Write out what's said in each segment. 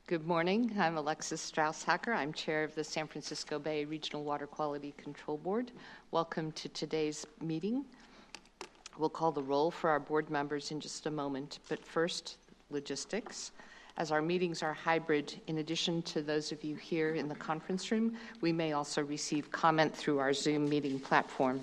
Good morning. I'm Alexis Strauss-Hacker. I'm chair of the San Francisco Bay Regional Water Quality Control Board. Welcome to today's meeting. We'll call the roll for our board members in just a moment, but first, logistics. As our meetings are hybrid, in addition to those of you here in the conference room, we may also receive comment through our Zoom meeting platform.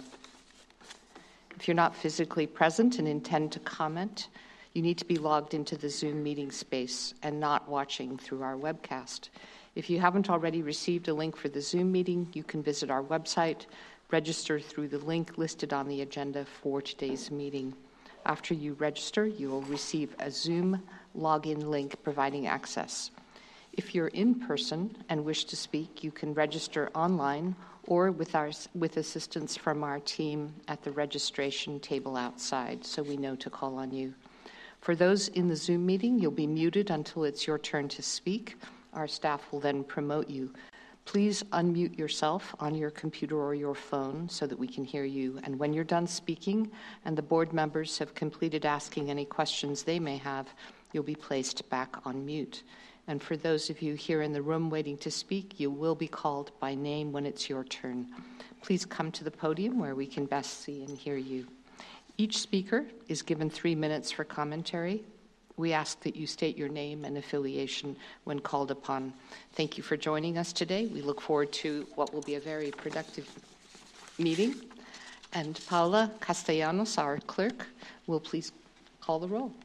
If you're not physically present and intend to comment, you need to be logged into the Zoom meeting space and not watching through our webcast. If you haven't already received a link for the Zoom meeting, you can visit our website, register through the link listed on the agenda for today's meeting. After you register, you will receive a Zoom login link providing access. If you're in person and wish to speak, you can register online or with assistance from our team at the registration table outside, so we know to call on you. For those in the Zoom meeting, you'll be muted until it's your turn to speak. Our staff will then promote you. Please unmute yourself on your computer or your phone so that we can hear you. And when you're done speaking and the board members have completed asking any questions they may have, you'll be placed back on mute. And for those of you here in the room waiting to speak, you will be called by name when it's your turn. Please come to the podium where we can best see and hear you. Each speaker is given 3 minutes for commentary. We ask that you state your name and affiliation when called upon. Thank you for joining us today. We look forward to what will be a very productive meeting. And Paula Castellanos, our clerk, will please call the roll.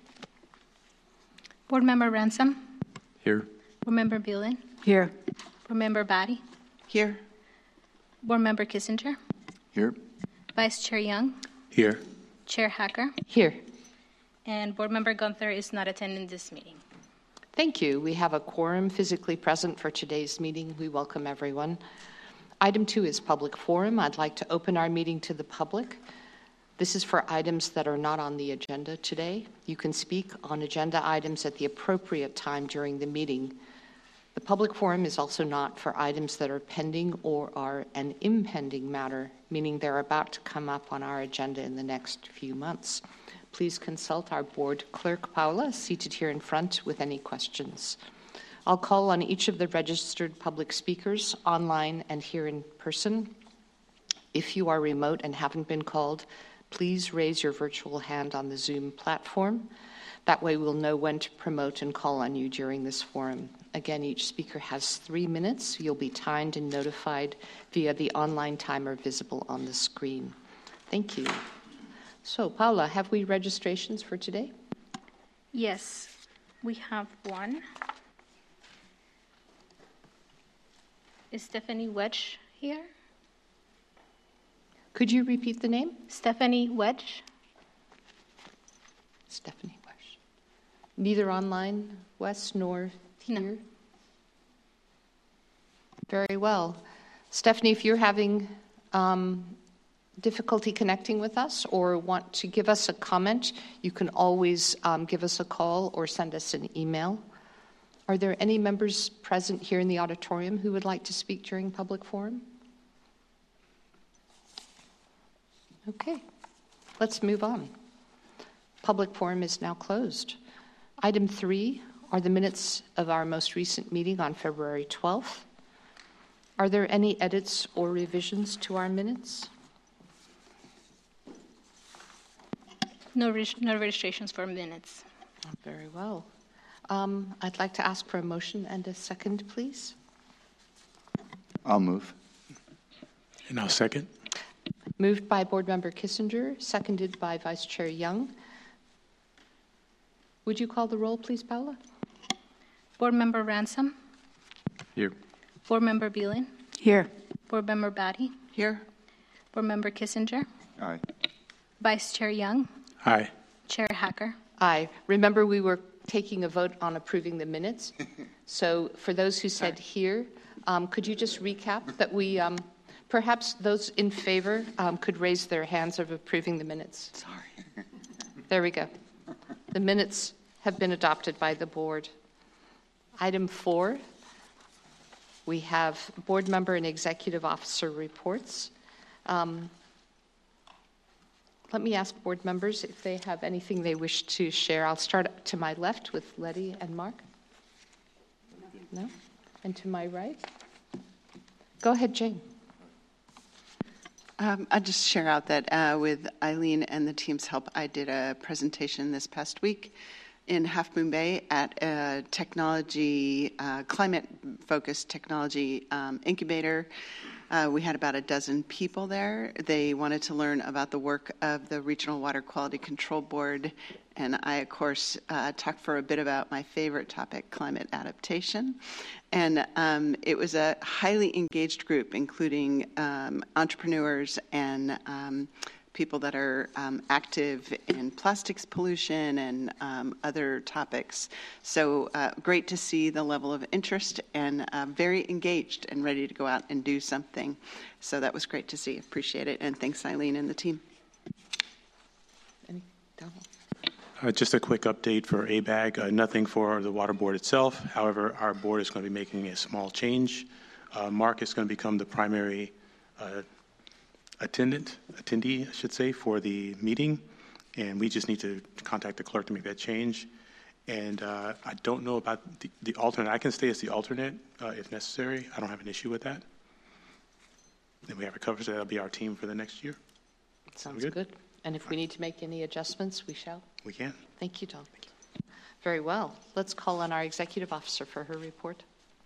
Board Member Ransom. Here. Board Member Beelan. Here. Board Member Batty. Here. Board Member Kissinger. Here. Vice Chair Young. Here. Chair Hacker. Here. And Board Member Gunther is not attending this meeting. Thank you. We have a quorum physically present for today's meeting. We welcome everyone. Item 2 is public forum. I'd like to open our meeting to the public. This is for items that are not on the agenda today. You can speak on agenda items at the appropriate time during the meeting. The public forum is also not for items that are pending or are an impending matter, meaning they're about to come up on our agenda in the next few months. Please consult our board clerk, Paula, seated here in front, with any questions. I'll call on each of the registered public speakers, online and here in person. If you are remote and haven't been called, please raise your virtual hand on the Zoom platform. That way we'll know when to promote and call on you during this forum. Again, each speaker has 3 minutes. You'll be timed and notified via the online timer visible on the screen. Thank you. So, Paula, have we registrations for today? Yes, we have one. Is Stephanie Wedge here? Could you repeat the name? Stephanie Wedge. Stephanie Wedge. Neither online, Wes, nor here? No. Very well. Stephanie, if you're having difficulty connecting with us or want to give us a comment, you can always give us a call or send us an email. Are there any members present here in the auditorium who would like to speak during public forum? Okay, let's move on. Public forum is now closed. Item 3 are the minutes of our most recent meeting on February 12th. Are there any edits or revisions to our minutes? No registrations for minutes. Very well. I'd like to ask for a motion and a second, please. I'll move. And I'll second. Moved by Board Member Kissinger, seconded by Vice Chair Young. Would you call the roll, please, Paula? Board Member Ransom. Here. Board Member Beelan. Here. Board Member Batty. Here. Board Member Kissinger. Aye. Vice Chair Young. Aye. Chair Hacker. Aye. Remember, we were taking a vote on approving the minutes. So for those who said here, could you just recap that we, perhaps those in favor could raise their hands of approving the minutes? Sorry. There we go. The minutes have been adopted by the board. Item 4, we have board member and executive officer reports. Let me ask board members if they have anything they wish to share. I'll start to my left with Letty and Mark. No? And to my right? Go ahead, Jane. I'll just share out that with Eileen and the team's help, I did a presentation this past week in Half Moon Bay at a technology, climate-focused technology incubator. We had about a dozen people there. They wanted to learn about the work of the Regional Water Quality Control Board, and I, of course, talked for a bit about my favorite topic, climate adaptation. And it was a highly engaged group, including entrepreneurs and people that are active in plastics pollution and other topics. So great to see the level of interest and very engaged and ready to go out and do something. So that was great to see. Appreciate it. And thanks, Eileen and the team. Just a quick update for ABAG. Nothing for the water board itself. However, our board is going to be making a small change. Mark is going to become the primary attendee, I should say, for the meeting, and we just need to contact the clerk to make that change. And I don't know about the alternate. I can stay as the alternate if necessary. I don't have an issue with that. And we have it covered, so that'll be our team for the next year. Sounds good. And if we need to make any adjustments, we shall. We can. Thank you, Tom. Thank you. Very well. Let's call on our executive officer for her report.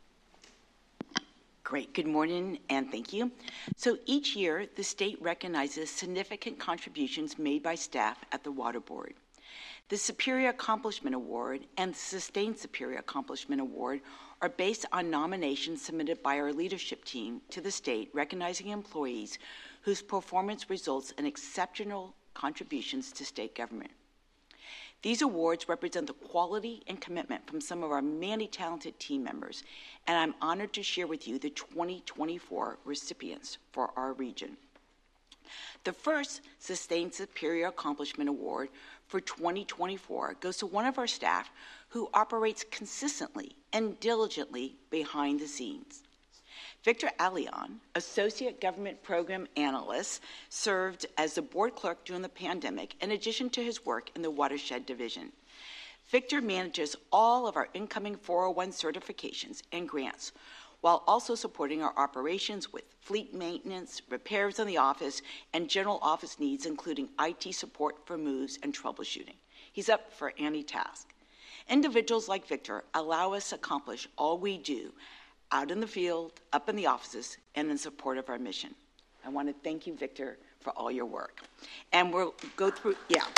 Great. Good morning, and thank you. So each year, the state recognizes significant contributions made by staff at the Water Board. The Superior Accomplishment Award and the Sustained Superior Accomplishment Award are based on nominations submitted by our leadership team to the state, recognizing employees whose performance results in exceptional contributions to state government. These awards represent the quality and commitment from some of our many talented team members, and I'm honored to share with you the 2024 recipients for our region. The first Sustained Superior Accomplishment Award for 2024 goes to one of our staff who operates consistently and diligently behind the scenes. Victor Alion, Associate Government Program Analyst, served as the board clerk during the pandemic in addition to his work in the Watershed Division. Victor manages all of our incoming 401 certifications and grants, while also supporting our operations with fleet maintenance, repairs in the office, and general office needs, including IT support for moves and troubleshooting. He's up for any task. Individuals like Victor allow us to accomplish all we do out in the field, up in the offices, and in support of our mission. I want to thank you, Victor, for all your work. And we'll go through,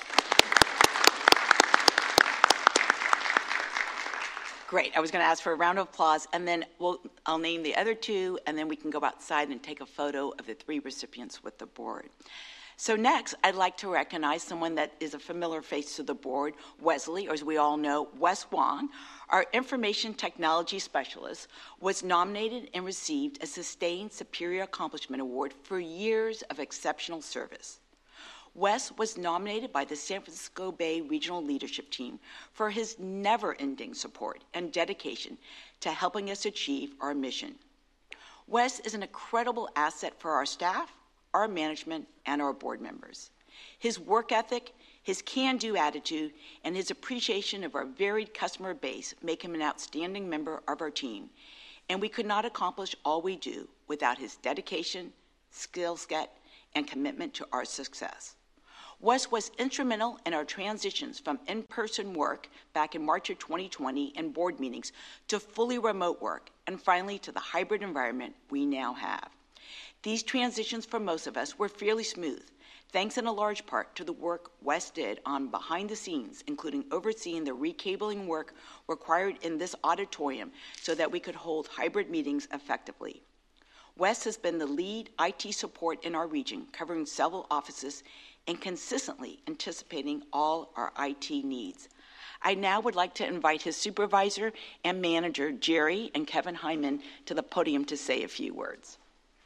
Great. I was going to ask for a round of applause, and then I'll name the other two, and then we can go outside and take a photo of the three recipients with the board. So next, I'd like to recognize someone that is a familiar face to the board, Wesley, or as we all know, Wes Wong, our Information Technology Specialist, was nominated and received a Sustained Superior Accomplishment Award for years of exceptional service. Wes was nominated by the San Francisco Bay Regional Leadership Team for his never-ending support and dedication to helping us achieve our mission. Wes is an incredible asset for our staff, our management, and our board members. His work ethic, his can-do attitude, and his appreciation of our varied customer base make him an outstanding member of our team, and we could not accomplish all we do without his dedication, skill set, and commitment to our success. Wes was instrumental in our transitions from in-person work back in March of 2020 and board meetings to fully remote work, and finally to the hybrid environment we now have. These transitions for most of us were fairly smooth, thanks in a large part to the work Wes did on behind the scenes, including overseeing the recabling work required in this auditorium so that we could hold hybrid meetings effectively. Wes has been the lead IT support in our region, covering several offices and consistently anticipating all our IT needs. I now would like to invite his supervisor and manager, Jerry and Kevin Hyman, to the podium to say a few words.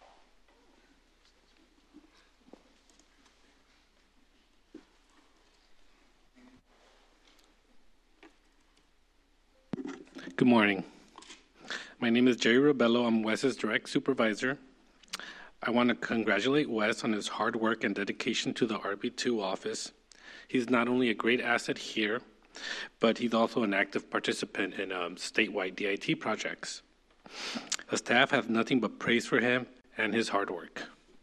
Good morning. My name is Jerry Robello. I'm Wes's direct supervisor. I want to congratulate Wes on his hard work and dedication to the RB2 office. He's not only a great asset here, but he's also an active participant in statewide DIT projects. The staff has nothing but praise for him and his hard work.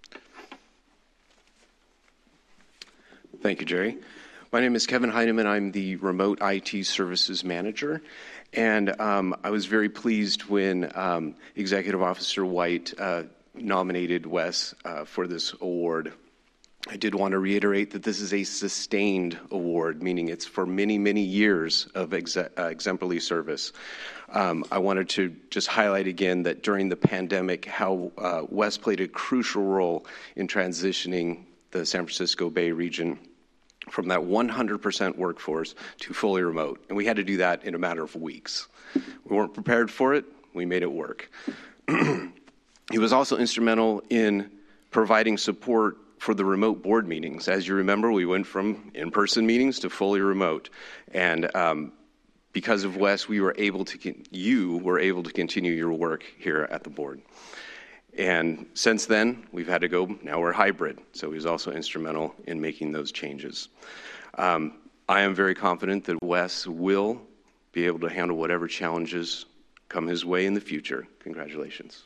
Thank you, Jerry. My name is Kevin Heineman. I'm the Remote IT Services Manager. And I was very pleased when Executive Officer White nominated Wes for this award. I did want to reiterate that this is a sustained award, meaning it's for many, many years of exemplary service. I wanted to just highlight again that during the pandemic, how Wes played a crucial role in transitioning the San Francisco Bay region from that 100% workforce to fully remote. And we had to do that in a matter of weeks. We weren't prepared for it. We made it work. He was also instrumental in providing support for the remote board meetings. As you remember, we went from in-person meetings to fully remote. And because of Wes, you were able to continue your work here at the board. And since then, we've had to go, now we're hybrid. So he was also instrumental in making those changes. I am very confident that Wes will be able to handle whatever challenges come his way in the future. Congratulations.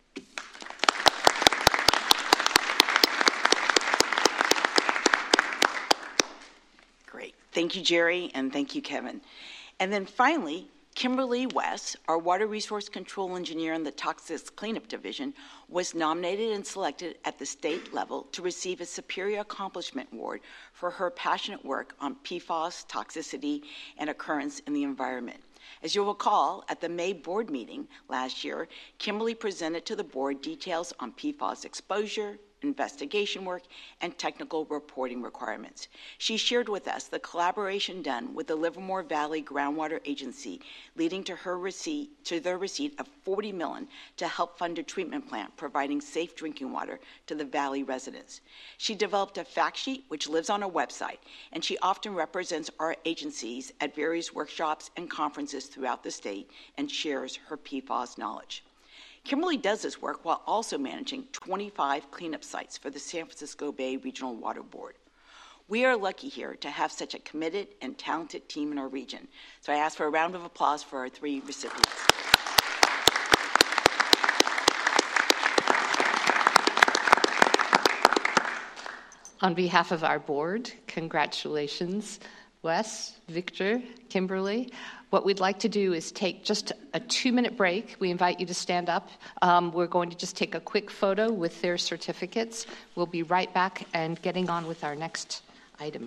Great. Thank you, Jerry, and thank you, Kevin. And then finally, Kimberly West, our Water Resource Control Engineer in the Toxics Cleanup Division, was nominated and selected at the state level to receive a Superior Accomplishment Award for her passionate work on PFAS toxicity and occurrence in the environment. As you'll recall, at the May board meeting last year, Kimberly presented to the board details on PFAS exposure, investigation work, and technical reporting requirements. She shared with us the collaboration done with the Livermore Valley Groundwater Agency, leading to their receipt of $40 million to help fund a treatment plant providing safe drinking water to the Valley residents. She developed a fact sheet which lives on our website, and she often represents our agencies at various workshops and conferences throughout the state and shares her PFAS knowledge. Kimberly does this work while also managing 25 cleanup sites for the San Francisco Bay Regional Water Board. We are lucky here to have such a committed and talented team in our region. So I ask for a round of applause for our 3 recipients. On behalf of our board, congratulations, Wes, Victor, Kimberly. What we'd like to do is take just a 2-minute break. We invite you to stand up. We're going to just take a quick photo with their certificates. We'll be right back and getting on with our next item.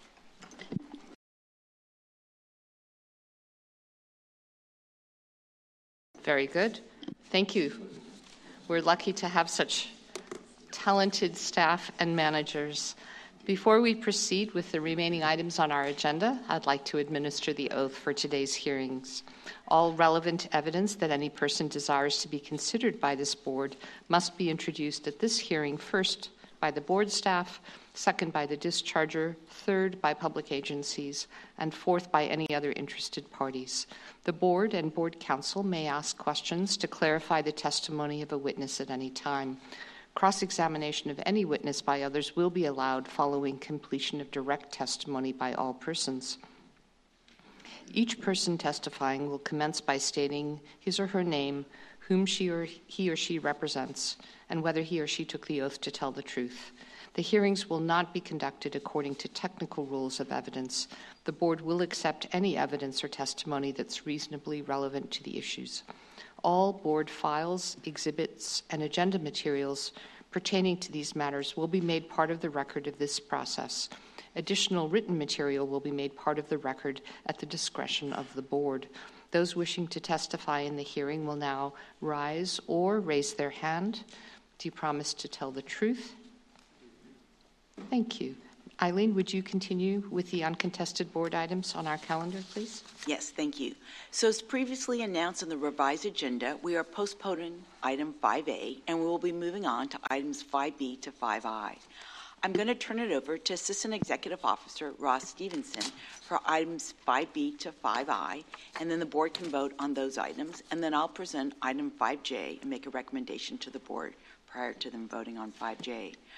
Very good. Thank you. We're lucky to have such talented staff and managers. Before we proceed with the remaining items on our agenda, I'd like to administer the oath for today's hearings. All relevant evidence that any person desires to be considered by this board must be introduced at this hearing, first by the board staff, second by the discharger, third by public agencies, and fourth by any other interested parties. The board and board counsel may ask questions to clarify the testimony of a witness at any time. Cross-examination of any witness by others will be allowed following completion of direct testimony by all persons. Each person testifying will commence by stating his or her name, whom he or she represents, and whether he or she took the oath to tell the truth. The hearings will not be conducted according to technical rules of evidence. The board will accept any evidence or testimony that's reasonably relevant to the issues. All board files, exhibits, and agenda materials pertaining to these matters will be made part of the record of this process. Additional written material will be made part of the record at the discretion of the board. Those wishing to testify in the hearing will now rise or raise their hand. Do you promise to tell the truth? Thank you. Eileen, would you continue with the uncontested board items on our calendar, please? Yes, thank you. So as previously announced in the revised agenda, we are postponing item 5A, and we will be moving on to items 5B to 5I. I'm going to turn it over to Assistant Executive Officer Ross Stevenson for items 5B to 5I, and then the board can vote on those items, and then I'll present item 5J and make a recommendation to the board prior to them voting on 5J.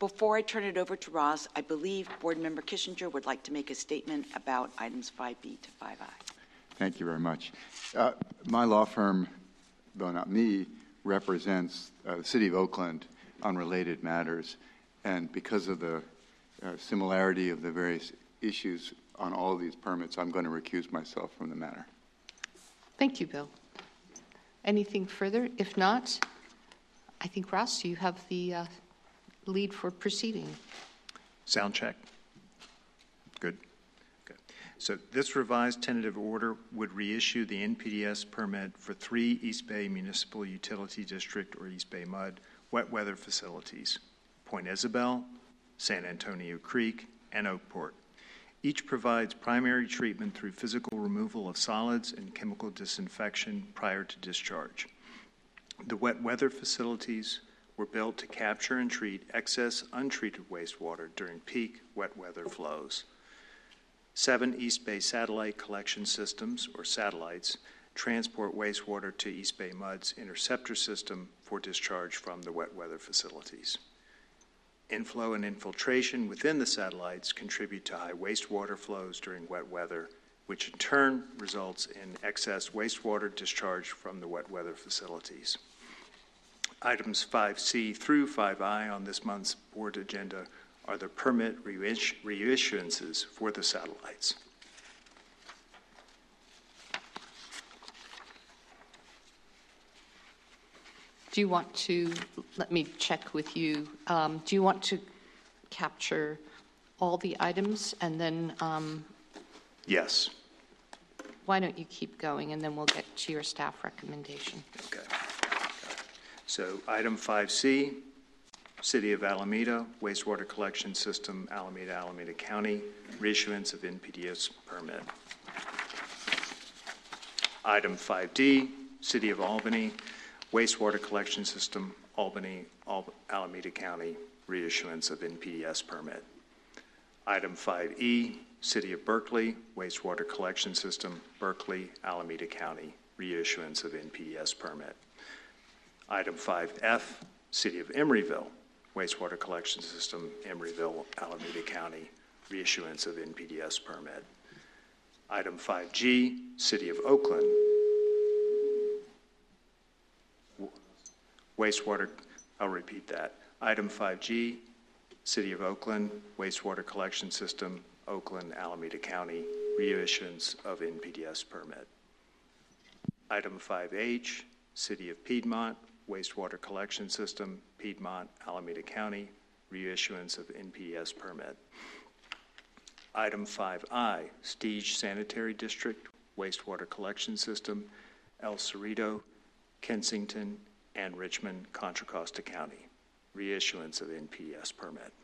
Before I turn it over to Ross, I believe Board Member Kissinger would like to make a statement about items 5B to 5I. Thank you very much. My law firm, though not me, represents the City of Oakland on related matters. And because of the similarity of the various issues on all of these permits, I'm going to recuse myself from the matter. Thank you, Bill. Anything further? If not, I think, Ross, you have the lead for proceeding. Sound check. Good. Good. So this revised tentative order would reissue the NPDES permit for 3 East Bay Municipal Utility District, or East Bay MUD, wet weather facilities: Point Isabel, San Antonio Creek, and Oakport. Each provides primary treatment through physical removal of solids and chemical disinfection prior to discharge. The wet weather facilities were built to capture and treat excess untreated wastewater during peak wet weather flows. 7 East Bay satellite collection systems, or satellites, transport wastewater to East Bay MUD's interceptor system for discharge from the wet weather facilities. Inflow and infiltration within the satellites contribute to high wastewater flows during wet weather, which in turn results in excess wastewater discharge from the wet weather facilities. Items 5C through 5I on this month's board agenda are the permit reissuances for the satellites. Do you want to, let me check with you, do you want to capture all the items and then Yes. why don't you keep going and then we'll get to your staff recommendation. Okay. So item 5C, City of Alameda, wastewater collection system, Alameda, Alameda County, reissuance of NPDES permit. Item 5D, City of Albany, wastewater collection system, Albany, Alameda County, reissuance of NPDES permit. Item 5E, City of Berkeley, wastewater collection system, Berkeley, Alameda County, reissuance of NPDES permit. Item 5F, City of Emeryville, wastewater collection system, Emeryville, Alameda County, reissuance of NPDES permit. Item 5G, City of Oakland, wastewater, I'll repeat that. Item 5G, City of Oakland, wastewater collection system, Oakland, Alameda County, reissuance of NPDES permit. Item 5H, City of Piedmont, wastewater collection system, Piedmont, Alameda County, reissuance of NPDES permit. Item 5I, Stige Sanitary District, wastewater collection system, El Cerrito, Kensington, and Richmond, Contra Costa County, reissuance of NPDES permit.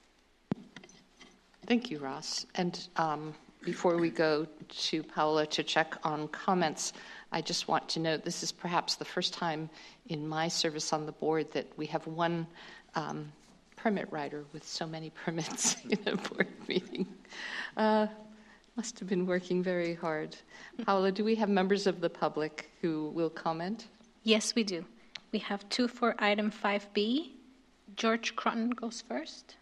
Thank you, Ross. And before we go to Paola to check on comments, I just want to note this is perhaps the first time in my service on the board that we have one permit writer with so many permits in a board meeting. Must have been working very hard. Paola, do we have members of the public who will comment? Yes, we do. We have 2 for item 5B. George Cruton goes first.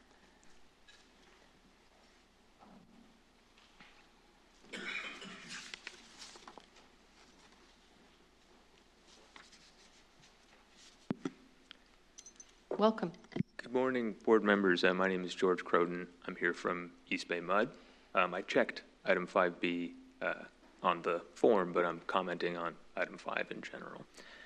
Welcome. Good morning, board members. My name is George Croden. I'm here from East Bay MUD. I checked item 5B on the form, but I'm commenting on item 5 in general.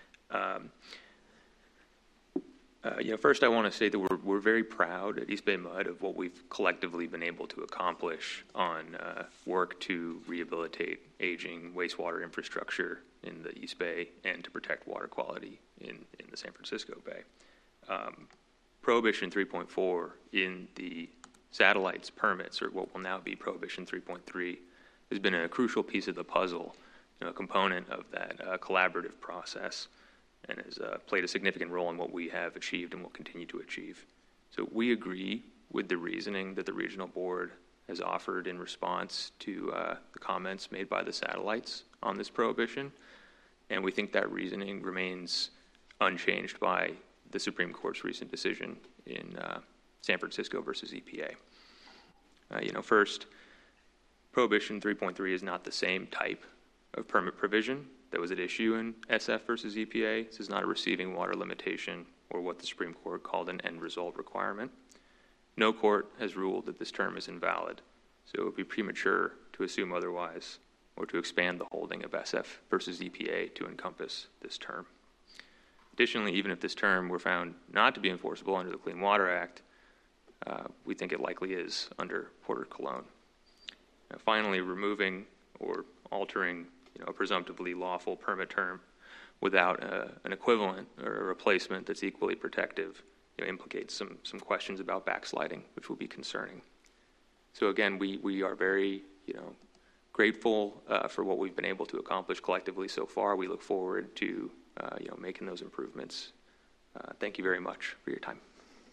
First I want to say that we're very proud at East Bay MUD of what we've collectively been able to accomplish on work to rehabilitate aging wastewater infrastructure in the East Bay and to protect water quality in the San Francisco Bay. Prohibition 3.4 in the satellites permits, or what will now be Prohibition 3.3, has been a crucial piece of the puzzle, a component of that collaborative process, and has played a significant role in what we have achieved and will continue to achieve. So we agree with the reasoning that the regional board has offered in response to the comments made by the satellites on this prohibition, and we think that reasoning remains unchanged by the Supreme Court's recent decision in San Francisco versus EPA. First, Prohibition 3.3 is not the same type of permit provision that was at issue in SF versus EPA. This is not a receiving water limitation or what the Supreme Court called an end result requirement. No court has ruled that this term is invalid, so it would be premature to assume otherwise or to expand the holding of SF versus EPA to encompass this term. Additionally, even if this term were found not to be enforceable under the Clean Water Act, we think it likely is under Porter-Cologne. Finally, removing or altering a presumptively lawful permit term without an equivalent or a replacement that's equally protective implicates some questions about backsliding, which will be concerning. So again, we are very grateful for what we've been able to accomplish collectively so far. We look forward to making those improvements. Thank you very much for your time.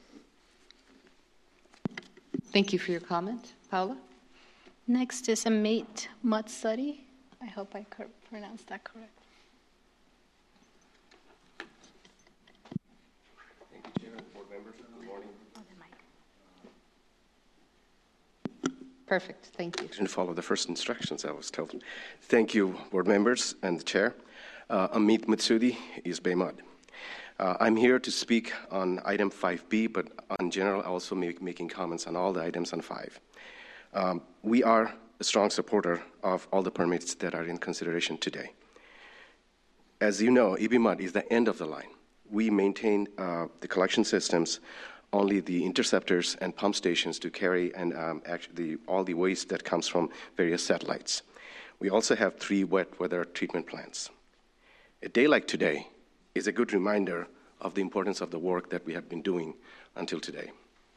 Thank you for your comment. Paula? Next is Amit Matsuri. I hope I pronounced that correct. Thank you, Chair and board members. Good morning. Perfect. Thank you. I didn't follow the first instructions I was told. Thank you, board members and the chair. Amit Matsuri, East Bay Mud. I'm here to speak on item 5B, but in general, I'll also be making comments on all the items on 5. We are a strong supporter of all the permits that are in consideration today. As you know, EB Mud is the end of the line. We maintain the collection systems, only the interceptors and pump stations to carry and all the waste that comes from various satellites. We also have 3 wet weather treatment plants. A day like today is a good reminder of the importance of the work that we have been doing until today.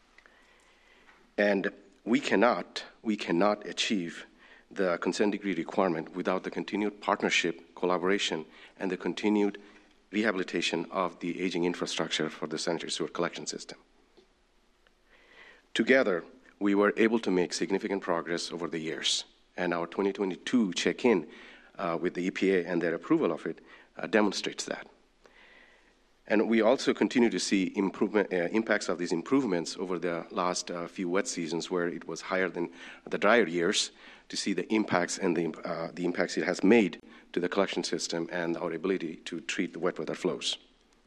And we cannot achieve the consent decree requirement without the continued partnership, collaboration, and the continued rehabilitation of the aging infrastructure for the sanitary sewer collection system. Together, we were able to make significant progress over the years, and our 2022 check-in with the EPA and their approval of it demonstrates that. And we also continue to see impacts of these improvements over the last few wet seasons where it was higher than the drier years, to see the impacts and the impacts it has made to the collection system and our ability to treat the wet weather flows.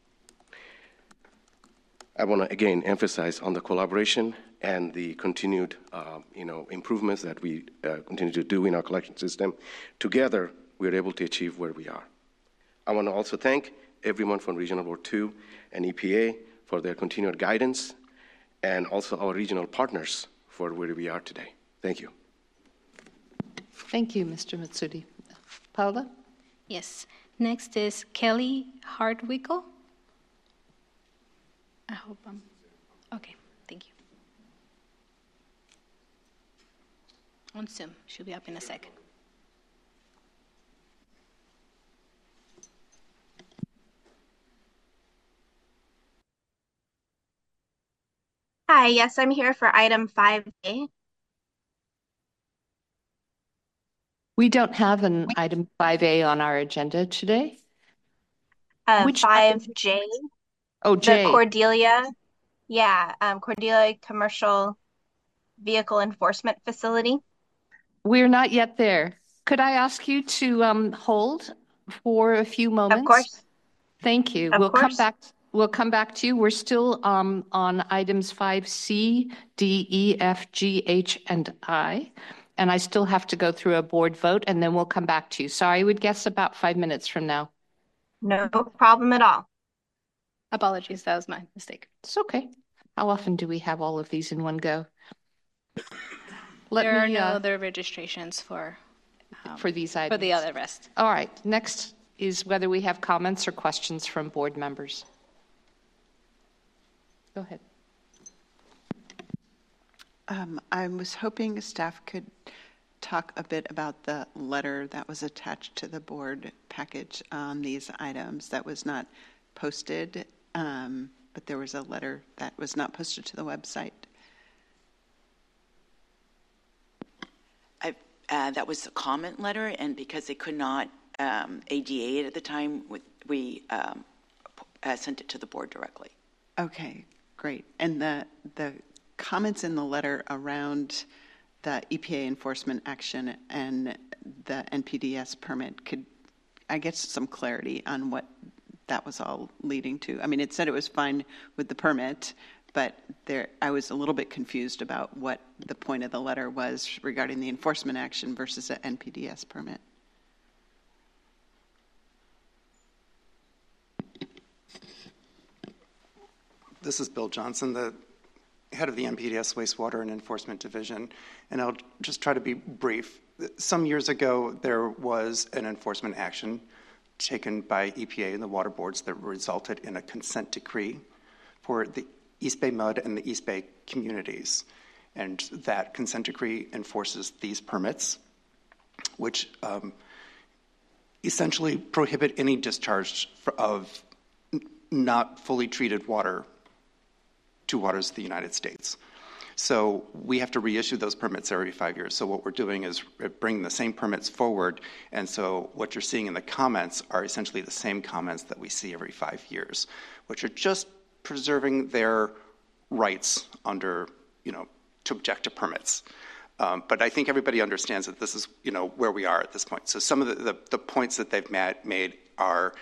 I want to again emphasize on the collaboration and the continued improvements that we continue to do in our collection system. Together, we are able to achieve where we are. I want to also thank everyone from Regional Board 2 and EPA for their continued guidance, and also our regional partners for where we are today. Thank you. Thank you, Mr. Matsuri. Paula? Yes. Next is Kelly Hardwickle. I hope I'm okay. Thank you. On Zoom. Should be up in a second. Hi, yes, I'm here for item 5A. We don't have an item 5A on our agenda today. Which 5J. Oh, J. The Cordelia. Yeah, Cordelia Commercial Vehicle Enforcement Facility. We're not yet there. Could I ask you to hold for a few moments? Of course. Thank you. We'll come back to you. We're still on items 5C, D, E, F, G, H, and I. And I still have to go through a board vote, and then we'll come back to you. So I would guess about 5 minutes from now. No problem at all. Apologies, that was my mistake. It's okay. How often do we have all of these in one go? There are no other registrations for these items. For the other rest. All right. Next is whether we have comments or questions from board members. Go ahead. I was hoping staff could talk a bit about the letter that was attached to the board package on these items that was not posted, but there was a letter that was not posted to the website. That was a comment letter, and because they could not ADA it at the time, we sent it to the board directly. Okay, great. And the comments in the letter around the EPA enforcement action and the NPDES permit. Could I get some clarity on what that was all leading to? I mean, it said it was fine with the permit, but I was a little bit confused about what the point of the letter was regarding the enforcement action versus the NPDES permit. This is Bill Johnson, the head of the NPDES Wastewater and Enforcement Division, and I'll just try to be brief. Some years ago, there was an enforcement action taken by EPA and the water boards that resulted in a consent decree for the East Bay Mud and the East Bay communities. And that consent decree enforces these permits, which essentially prohibit any discharge of not fully treated water to waters of the United States. So we have to reissue those permits every 5 years. So what we're doing is bringing the same permits forward. And so what you're seeing in the comments are essentially the same comments that we see every 5 years, which are just preserving their rights under, to object to permits. But I think everybody understands that this is, where we are at this point. So some of the points that they've made are,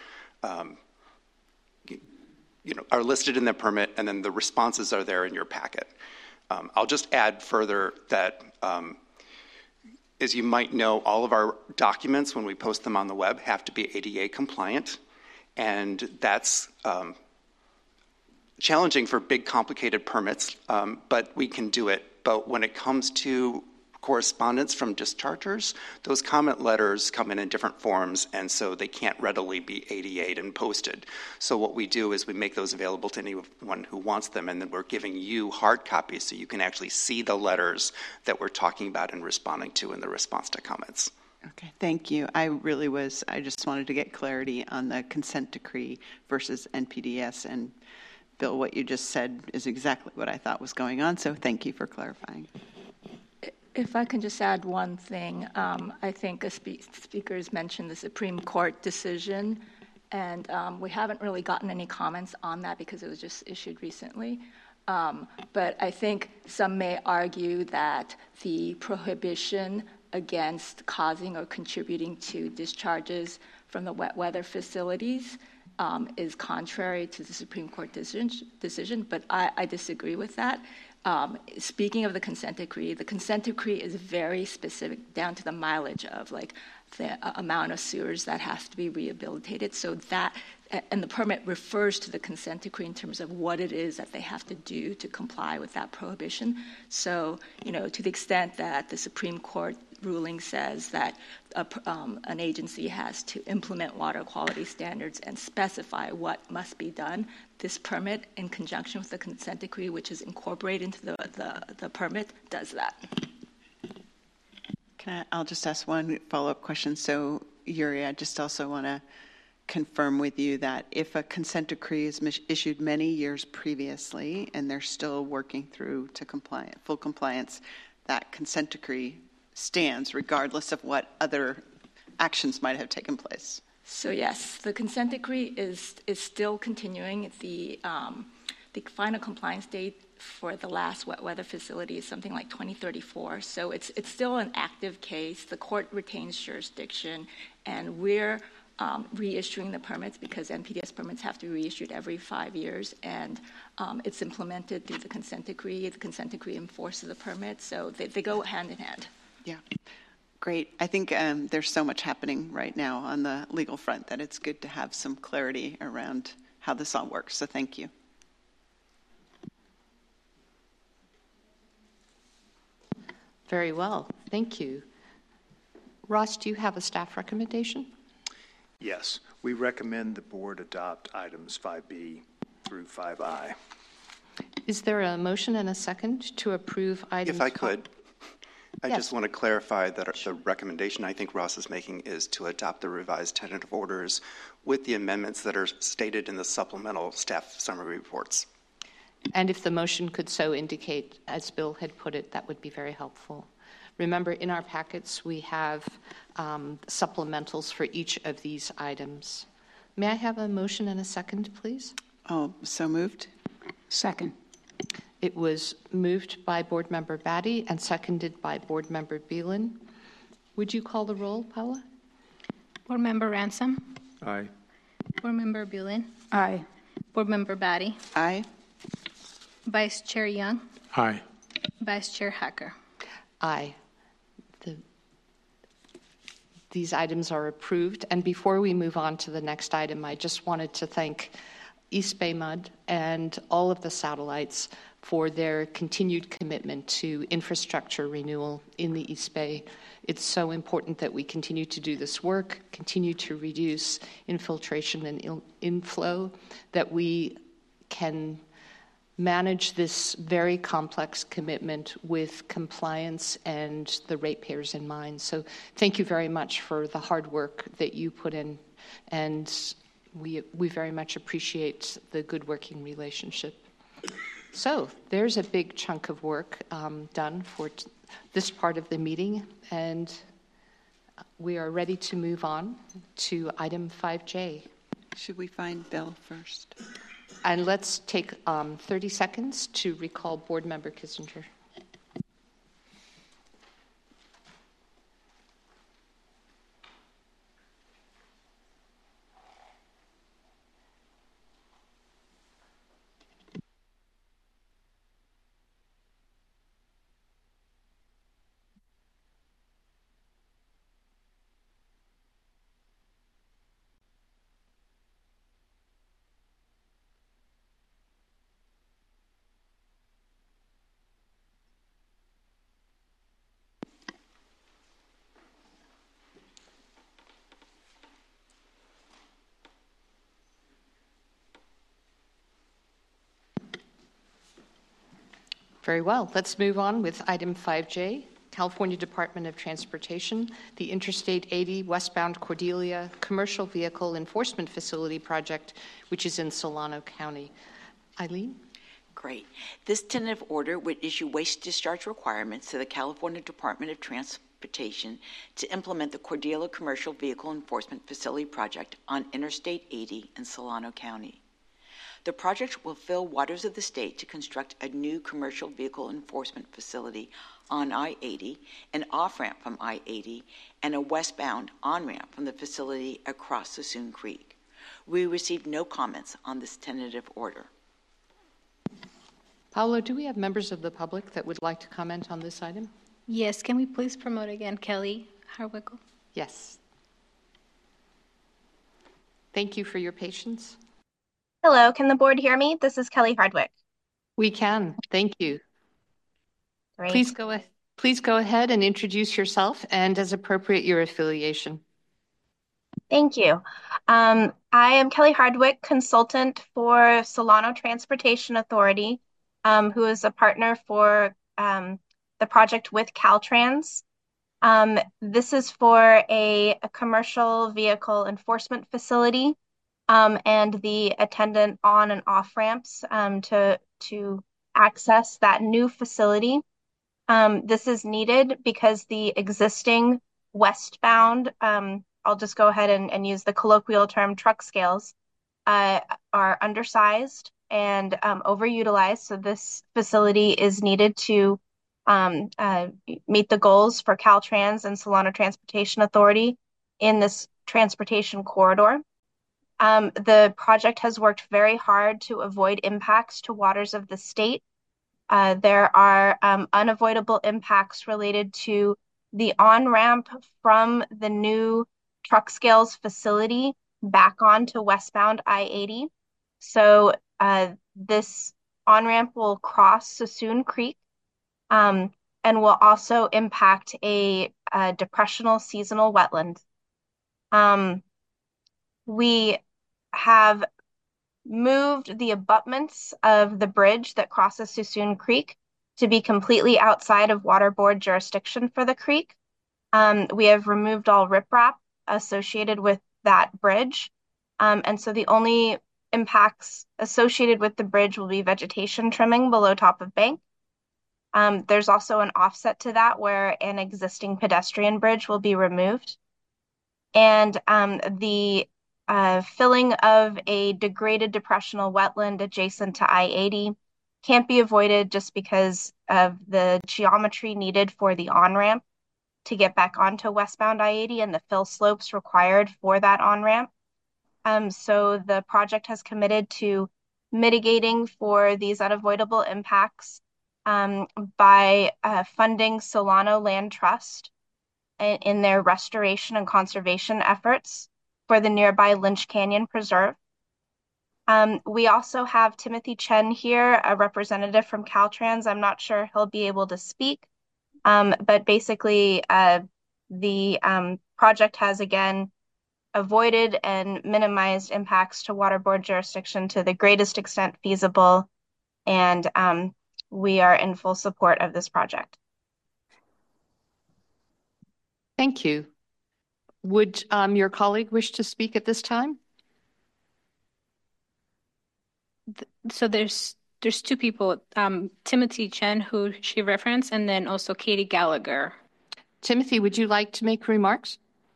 are listed in the permit, and then the responses are there in your packet. I'll just add further that, as you might know, all of our documents, when we post them on the web, have to be ADA compliant, and that's challenging for big, complicated permits, but we can do it. But when it comes to correspondence from dischargers, those comment letters come in different forms, and so they can't readily be ADA'd and posted. So what we do is we make those available to anyone who wants them, and then we're giving you hard copies so you can actually see the letters that we're talking about and responding to in the response to comments. Okay, thank you. I just wanted to get clarity on the consent decree versus NPDES, and Bill, what you just said is exactly what I thought was going on, so thank you for clarifying. If I can just add one thing, I think a speakers mentioned the Supreme Court decision, and we haven't really gotten any comments on that because it was just issued recently. But I think some may argue that the prohibition against causing or contributing to discharges from the wet weather facilities is contrary to the Supreme Court decision, but I disagree with that. Speaking of the consent decree is very specific down to the mileage of like the amount of sewers that have to be rehabilitated. So that, and the permit refers to the consent decree in terms of what it is that they have to do to comply with that prohibition. So, to the extent that the Supreme Court ruling says that an agency has to implement water quality standards and specify what must be done, this permit, in conjunction with the consent decree, which is incorporated into the permit, does that. I'll just ask one follow-up question. So, Yuri, I just also want to confirm with you that if a consent decree is issued many years previously and they're still working through to full compliance, that consent decree stands regardless of what other actions might have taken place. So yes, the consent decree is still continuing. The final compliance date for the last wet weather facility is something like 2034. So it's still an active case. The court retains jurisdiction, and we're reissuing the permits because NPDES permits have to be reissued every 5 years, and it's implemented through the consent decree. The consent decree enforces the permit, so they go hand in hand. Yeah, great. I think there's so much happening right now on the legal front that it's good to have some clarity around how this all works, so thank you. Very well, thank you. Ross, do you have a staff recommendation? Yes, we recommend the board adopt items 5B through 5I. Is there a motion and a second to approve items? If I could, I Yes. just want to clarify that the recommendation I think Ross is making is to adopt the revised tentative orders with the amendments that are stated in the supplemental staff summary reports. And if the motion could so indicate, as Bill had put it, that would be very helpful. Remember, in our packets, we have supplementals for each of these items. May I have a motion and a second, please? Oh, so moved. Second. It was moved by Board Member Batty and seconded by Board Member Beelan. Would you call the roll, Paula? Board Member Ransom. Aye. Board Member Bulin. Aye. Board Member Batty. Aye. Vice Chair Young. Aye. Vice Chair Hacker. Aye. These items are approved. And before we move on to the next item, I just wanted to thank East Bay Mud and all of the satellites for their continued commitment to infrastructure renewal in the East Bay. It's so important that we continue to do this work, continue to reduce infiltration and inflow, that we can manage this very complex commitment with compliance and the ratepayers in mind. So thank you very much for the hard work that you put in, and we very much appreciate the good working relationship. So there's a big chunk of work done for this part of the meeting, and we are ready to move on to item 5J. Should we find Bill first? And let's take 30 seconds to recall Board Member Kissinger. Very well. Let's move on with item 5J, California Department of Transportation, the Interstate 80 westbound Cordelia Commercial Vehicle Enforcement Facility project, which is in Solano County. Eileen? Great. This tentative order would issue waste discharge requirements to the California Department of Transportation to implement the Cordelia Commercial Vehicle Enforcement Facility project on Interstate 80 in Solano County. The project will fill waters of the state to construct a new commercial vehicle enforcement facility on I-80, an off-ramp from I-80, and a westbound on-ramp from the facility across Sassoon Creek. We received no comments on this tentative order. Paolo, do we have members of the public that would like to comment on this item? Yes, can we please promote again Kelly Harwickle? Yes. Thank you for your patience. Hello, can the board hear me? This is Kelly Hardwick. We can. Thank you. Great. Please go ahead and introduce yourself and, as appropriate, your affiliation. Thank you. I am Kelly Hardwick, consultant for Solano Transportation Authority, who is a partner for the project with Caltrans. This is for a commercial vehicle enforcement facility and the attendant on and off ramps to access that new facility. This is needed because the existing westbound, I'll just go ahead and use the colloquial term truck scales, are undersized and overutilized. So this facility is needed to meet the goals for Caltrans and Solano Transportation Authority in this transportation corridor. The project has worked very hard to avoid impacts to waters of the state. There are unavoidable impacts related to the on-ramp from the new truck scales facility back onto westbound I-80. So this on-ramp will cross Sassoon Creek and will also impact a depressional seasonal wetland. We have moved the abutments of the bridge that crosses Sassoon Creek to be completely outside of water board jurisdiction for the creek. We have removed all riprap associated with that bridge. And so the only impacts associated with the bridge will be vegetation trimming below top of bank. There's also an offset to that where an existing pedestrian bridge will be removed. And the filling of a degraded depressional wetland adjacent to I-80 can't be avoided just because of the geometry needed for the on-ramp to get back onto westbound I-80 and the fill slopes required for that on-ramp. So the project has committed to mitigating for these unavoidable impacts by funding Solano Land Trust in their restoration and conservation efforts for the nearby Lynch Canyon Preserve. We also have Timothy Chen here, a representative from Caltrans. I'm not sure he'll be able to speak, but basically the project has again avoided and minimized impacts to water board jurisdiction to the greatest extent feasible, and we are in full support of this project. Thank you. Would your colleague wish to speak at this time? So there's two people, Timothy Chen, who she referenced, and then also Katie Gallagher. Timothy, would you like to make remarks?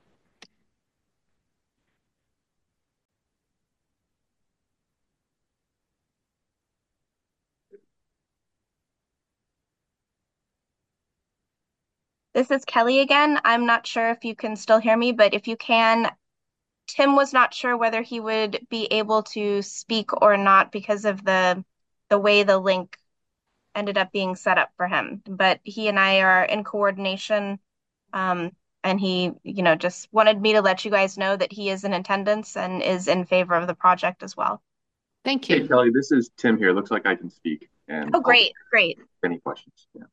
This is Kelly again. I'm not sure if you can still hear me, but if you can, Tim was not sure whether he would be able to speak or not because of the way the link ended up being set up for him. But he and I are in coordination, and he, just wanted me to let you guys know that he is in attendance and is in favor of the project as well. Thank you. Hey, Kelly, this is Tim here. Looks like I can speak. And oh, great. Any questions? Yeah.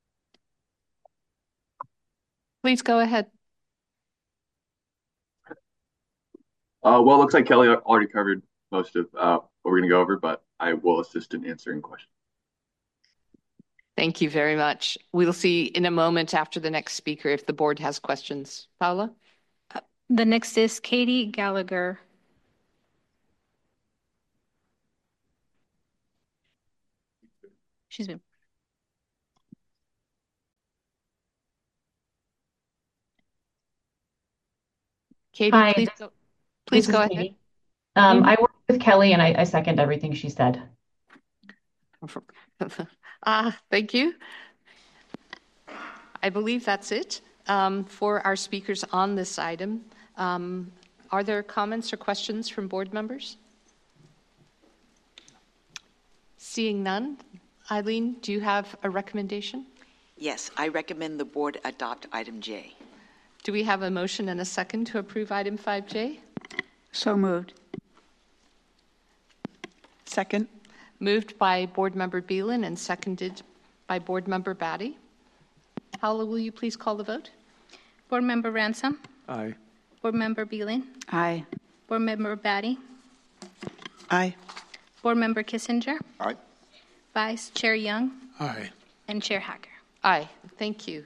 Please go ahead. Well, it looks like Kelly already covered most of what we're going to go over, but I will assist in answering questions. Thank you very much. We'll see in a moment after the next speaker if the board has questions. Paula? The next is Katie Gallagher. She's been. Katie, Hi, please go ahead. I work with Kelly and I second everything she said. Thank you. I believe that's it for our speakers on this item. Are there comments or questions from board members? Seeing none, Eileen, do you have a recommendation? Yes, I recommend the board adopt item J. Do we have a motion and a second to approve item 5J? So moved. Second. Moved by Board Member Beelan and seconded by Board Member Batty. Paula, will you please call the vote? Board Member Ransom? Aye. Board Member Beelan? Aye. Board Member Batty? Aye. Board Member Kissinger? Aye. Vice Chair Young? Aye. And Chair Hacker? Aye. Thank you.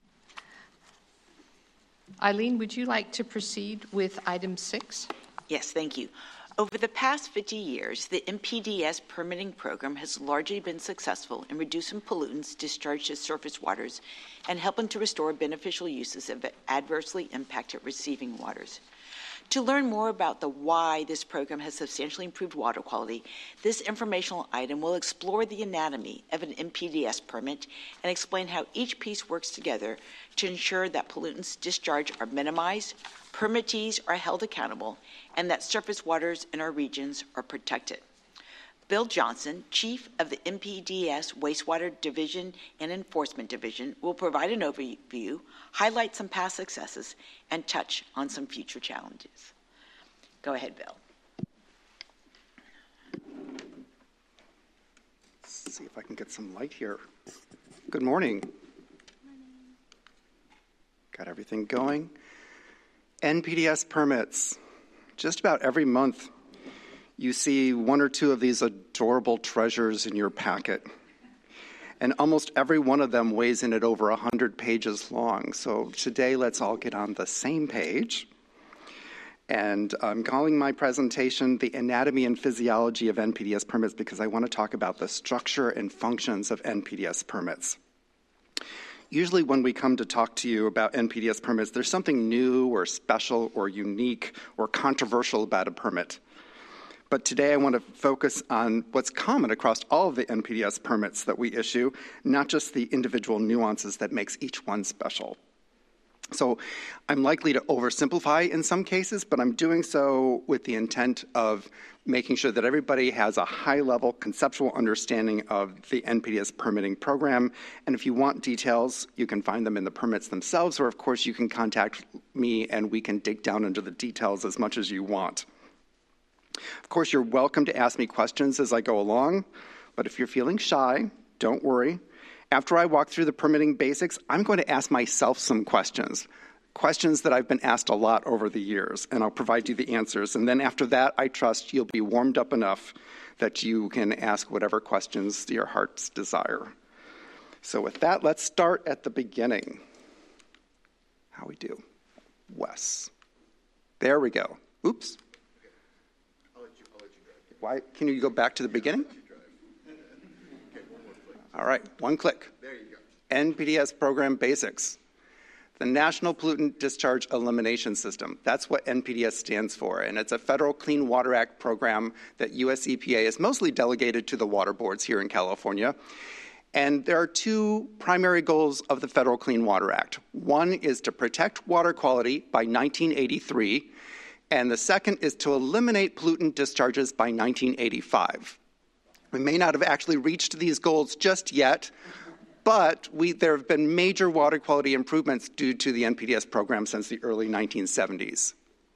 Eileen, would you like to proceed with item 6? Yes, thank you. Over the past 50 years, the NPDES permitting program has largely been successful in reducing pollutants discharged to surface waters and helping to restore beneficial uses of adversely impacted receiving waters. To learn more about the why this program has substantially improved water quality, this informational item will explore the anatomy of an NPDES permit and explain how each piece works together to ensure that pollutants discharged are minimized, permittees are held accountable, and that surface waters in our regions are protected. Bill Johnson, Chief of the NPDES Wastewater Division and Enforcement Division, will provide an overview, highlight some past successes, and touch on some future challenges. Go ahead, Bill. Let's see if I can get some light here. Good morning. Got everything going. NPDES permits. Just about every month, you see one or two of these adorable treasures in your packet. And almost every one of them weighs in at over 100 pages long. So today, let's all get on the same page. And I'm calling my presentation The Anatomy and Physiology of NPDES Permits because I want to talk about the structure and functions of NPDES permits. Usually when we come to talk to you about NPDES permits, there's something new or special or unique or controversial about a permit. But today I want to focus on what's common across all of the NPDES permits that we issue, not just the individual nuances that makes each one special. So I'm likely to oversimplify in some cases, but I'm doing so with the intent of making sure that everybody has a high-level conceptual understanding of the NPDES permitting program. And if you want details, you can find them in the permits themselves, or of course you can contact me and we can dig down into the details as much as you want. Of course, you're welcome to ask me questions as I go along, but if you're feeling shy, don't worry. After I walk through the permitting basics, I'm going to ask myself some questions that I've been asked a lot over the years, and I'll provide you the answers. And then after that, I trust you'll be warmed up enough that you can ask whatever questions your hearts desire. So with that, let's start at the beginning. How we do? Wes. There we go. Oops. Why? Can you go back to the beginning? All right, one click. There you go. NPDES program basics. The National Pollutant Discharge Elimination System. That's what NPDES stands for, and it's a federal Clean Water Act program that US EPA is mostly delegated to the water boards here in California. And there are two primary goals of the Federal Clean Water Act. One is to protect water quality by 1983, and the second is to eliminate pollutant discharges by 1985. We may not have actually reached these goals just yet, but there have been major water quality improvements due to the NPDES program since the early 1970s.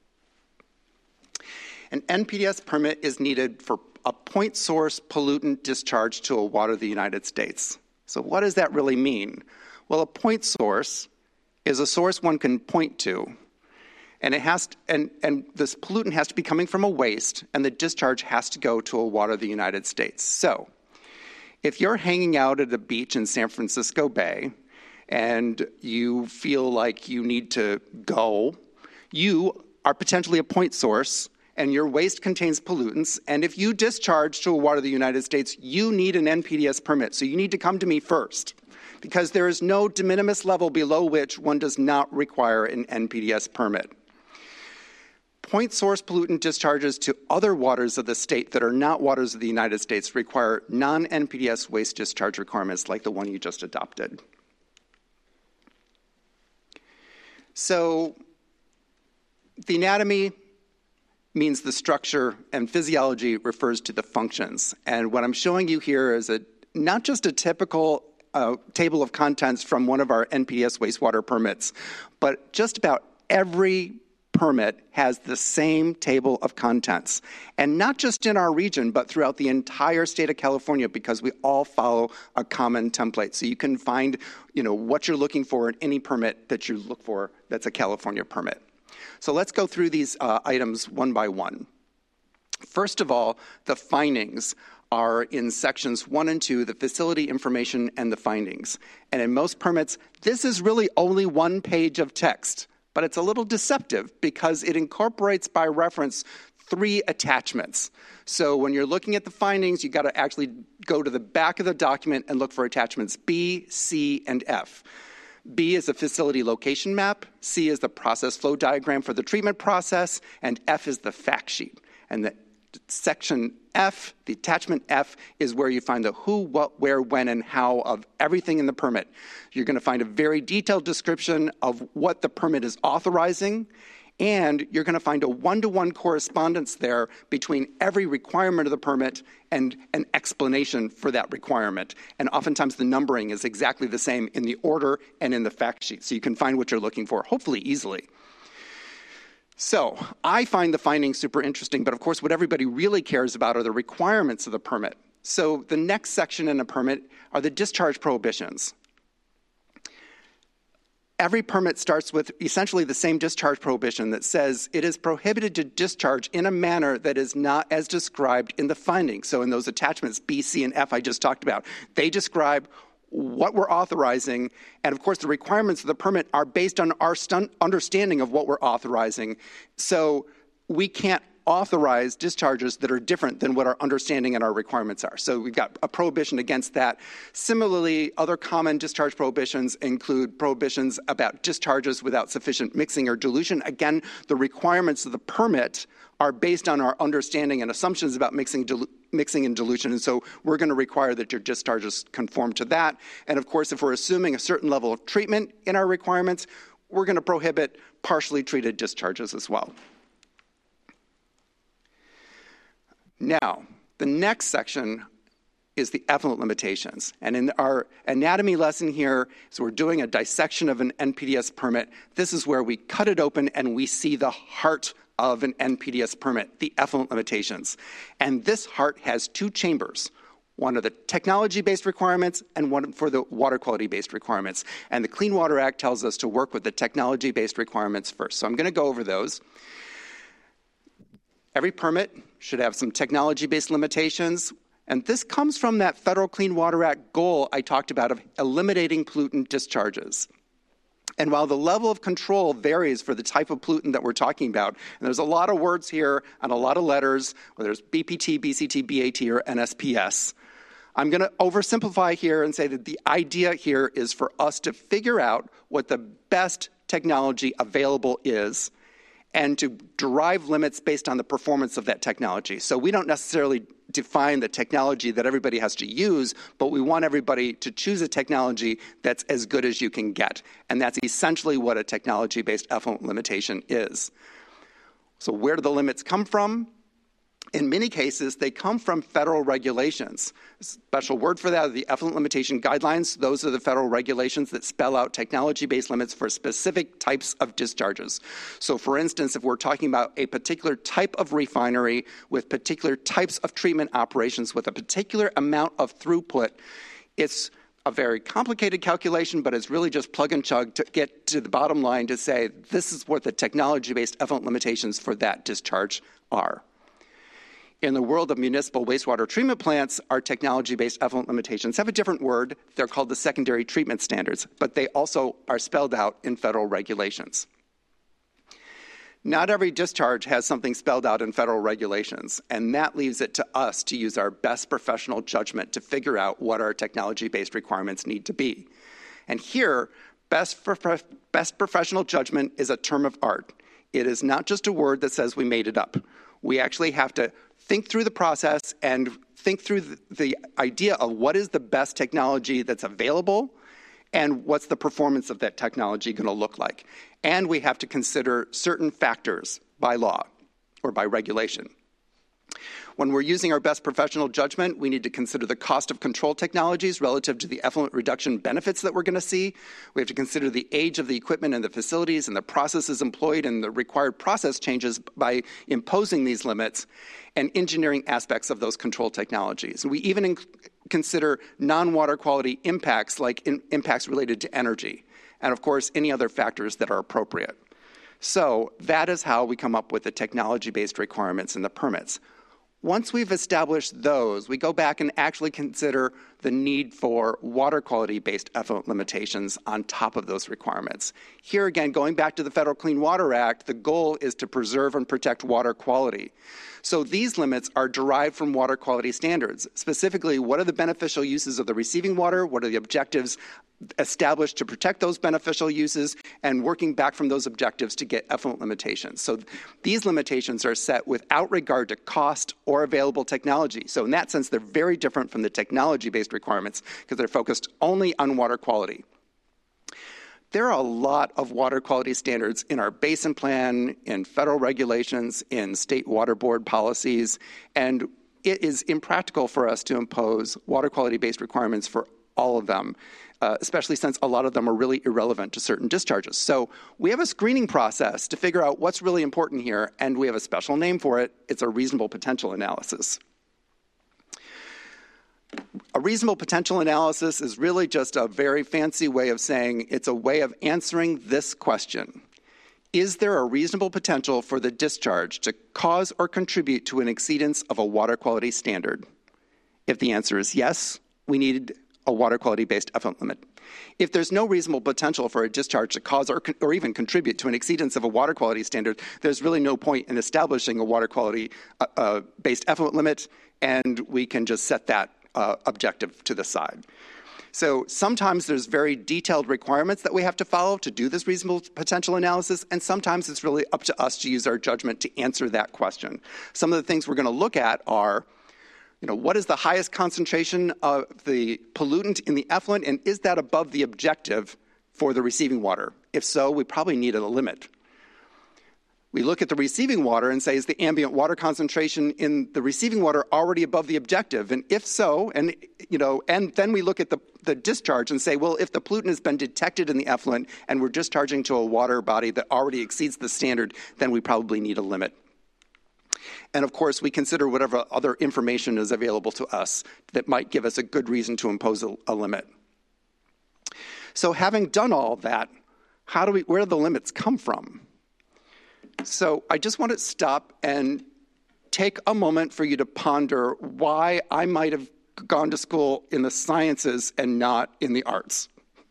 An NPDES permit is needed for a point source pollutant discharge to a water of the United States. So what does that really mean? Well, a point source is a source one can point to. And this pollutant has to be coming from a waste, and the discharge has to go to a water of the United States. So, if you're hanging out at a beach in San Francisco Bay, and you feel like you need to go, you are potentially a point source, and your waste contains pollutants, and if you discharge to a water of the United States, you need an NPDES permit, so you need to come to me first, because there is no de minimis level below which one does not require an NPDES permit. Point source pollutant discharges to other waters of the state that are not waters of the United States require non-NPDES waste discharge requirements like the one you just adopted. So the anatomy means the structure, and physiology refers to the functions. And what I'm showing you here is not just a typical table of contents from one of our NPDES wastewater permits, but just about every permit has the same table of contents, and not just in our region, but throughout the entire state of California, because we all follow a common template. So you can find, what you're looking for in any permit that you look for that's a California permit. So let's go through these items one by one. First of all, the findings are in sections 1 and 2, the facility information and the findings. And in most permits, this is really only one page of text. But it's a little deceptive because it incorporates by reference 3 attachments. So when you're looking at the findings, you've got to actually go to the back of the document and look for attachments B, C, and F. B is a facility location map, C is the process flow diagram for the treatment process, and F is the fact sheet. And the section F, the attachment F, is where you find the who, what, where, when, and how of everything in the permit. You're going to find a very detailed description of what the permit is authorizing, and you're going to find a one-to-one correspondence there between every requirement of the permit and an explanation for that requirement. And oftentimes the numbering is exactly the same in the order and in the fact sheet, so you can find what you're looking for, hopefully easily. So I find the findings super interesting, but of course what everybody really cares about are the requirements of the permit. So the next section in a permit are the discharge prohibitions. Every permit starts with essentially the same discharge prohibition that says it is prohibited to discharge in a manner that is not as described in the findings. So in those attachments B, C, and F I just talked about, they describe what we're authorizing, and of course the requirements of the permit are based on our understanding of what we're authorizing. So we can't authorize discharges that are different than what our understanding and our requirements are. So we've got a prohibition against that. Similarly, other common discharge prohibitions include prohibitions about discharges without sufficient mixing or dilution. Again, the requirements of the permit are based on our understanding and assumptions about mixing and dilution, and so we're going to require that your discharges conform to that. And of course, if we're assuming a certain level of treatment in our requirements, we're going to prohibit partially treated discharges as well. Now, the next section is the effluent limitations. And in our anatomy lesson here, so we're doing a dissection of an NPDES permit. This is where we cut it open and we see the heart of an NPDES permit, the effluent limitations. And this heart has two chambers, one of the technology-based requirements and one for the water quality-based requirements. And the Clean Water Act tells us to work with the technology-based requirements first. So I'm going to go over those. Every permit should have some technology-based limitations. And this comes from that Federal Clean Water Act goal I talked about of eliminating pollutant discharges. And while the level of control varies for the type of pollutant that we're talking about, and there's a lot of words here and a lot of letters, whether it's BPT, BCT, BAT, or NSPS, I'm going to oversimplify here and say that the idea here is for us to figure out what the best technology available is and to derive limits based on the performance of that technology. So we don't necessarily define the technology that everybody has to use, but we want everybody to choose a technology that's as good as you can get. And that's essentially what a technology-based effluent limitation is. So where do the limits come from? In many cases, they come from federal regulations. A special word for that are the effluent limitation guidelines. Those are the federal regulations that spell out technology-based limits for specific types of discharges. So for instance, if we're talking about a particular type of refinery with particular types of treatment operations with a particular amount of throughput, it's a very complicated calculation, but it's really just plug and chug to get to the bottom line to say this is what the technology-based effluent limitations for that discharge are. In the world of municipal wastewater treatment plants, our technology-based effluent limitations have a different word. They're called the secondary treatment standards, but they also are spelled out in federal regulations. Not every discharge has something spelled out in federal regulations, and that leaves it to us to use our best professional judgment to figure out what our technology-based requirements need to be. And here, best professional judgment is a term of art. It is not just a word that says we made it up. We actually have to think through the process and think through the idea of what is the best technology that's available and what's the performance of that technology going to look like. And we have to consider certain factors by law or by regulation. When we're using our best professional judgment, we need to consider the cost of control technologies relative to the effluent reduction benefits that we're going to see. We have to consider the age of the equipment and the facilities and the processes employed and the required process changes by imposing these limits and engineering aspects of those control technologies. We even consider non-water quality impacts like impacts related to energy and, of course, any other factors that are appropriate. So that is how we come up with the technology-based requirements in the permits. Once we've established those, we go back and actually consider the need for water quality-based effluent limitations on top of those requirements. Here again, going back to the Federal Clean Water Act, the goal is to preserve and protect water quality. So these limits are derived from water quality standards. Specifically, what are the beneficial uses of the receiving water? What are the objectives established to protect those beneficial uses? And working back from those objectives to get effluent limitations. So these limitations are set without regard to cost or available technology. So in that sense, they're very different from the technology-based requirements because they're focused only on water quality. There are a lot of water quality standards in our basin plan, in federal regulations, in state water board policies, and it is impractical for us to impose water quality-based requirements for all of them, especially since a lot of them are really irrelevant to certain discharges. So we have a screening process to figure out what's really important here, and we have a special name for it. It's a reasonable potential analysis. A reasonable potential analysis is really just a very fancy way of saying it's a way of answering this question. Is there a reasonable potential for the discharge to cause or contribute to an exceedance of a water quality standard? If the answer is yes, we need a water quality-based effluent If there's no reasonable potential for a discharge to cause or even contribute to an exceedance of a water quality standard, there's really no point in establishing a water quality based effluent limit, and we can just set that objective to the side. So sometimes there's very detailed requirements that we have to follow to do this reasonable potential analysis, and sometimes it's really up to us to use our judgment to answer that question. Some of the things we're going to look at are, what is the highest concentration of the pollutant in the effluent, and is that above the objective for the receiving water? If so, we probably need a limit. We look at the receiving water and say, is the ambient water concentration in the receiving water already above the objective? And if so, and then we look at the discharge and say, well, if the pollutant has been detected in the effluent and we're discharging to a water body that already exceeds the standard, then we probably need a limit. And of course, we consider whatever other information is available to us that might give us a good reason to impose a limit. So having done all that, where do the limits come from? So I just want to stop and take a moment for you to ponder why I might have gone to school in the sciences and not in the arts.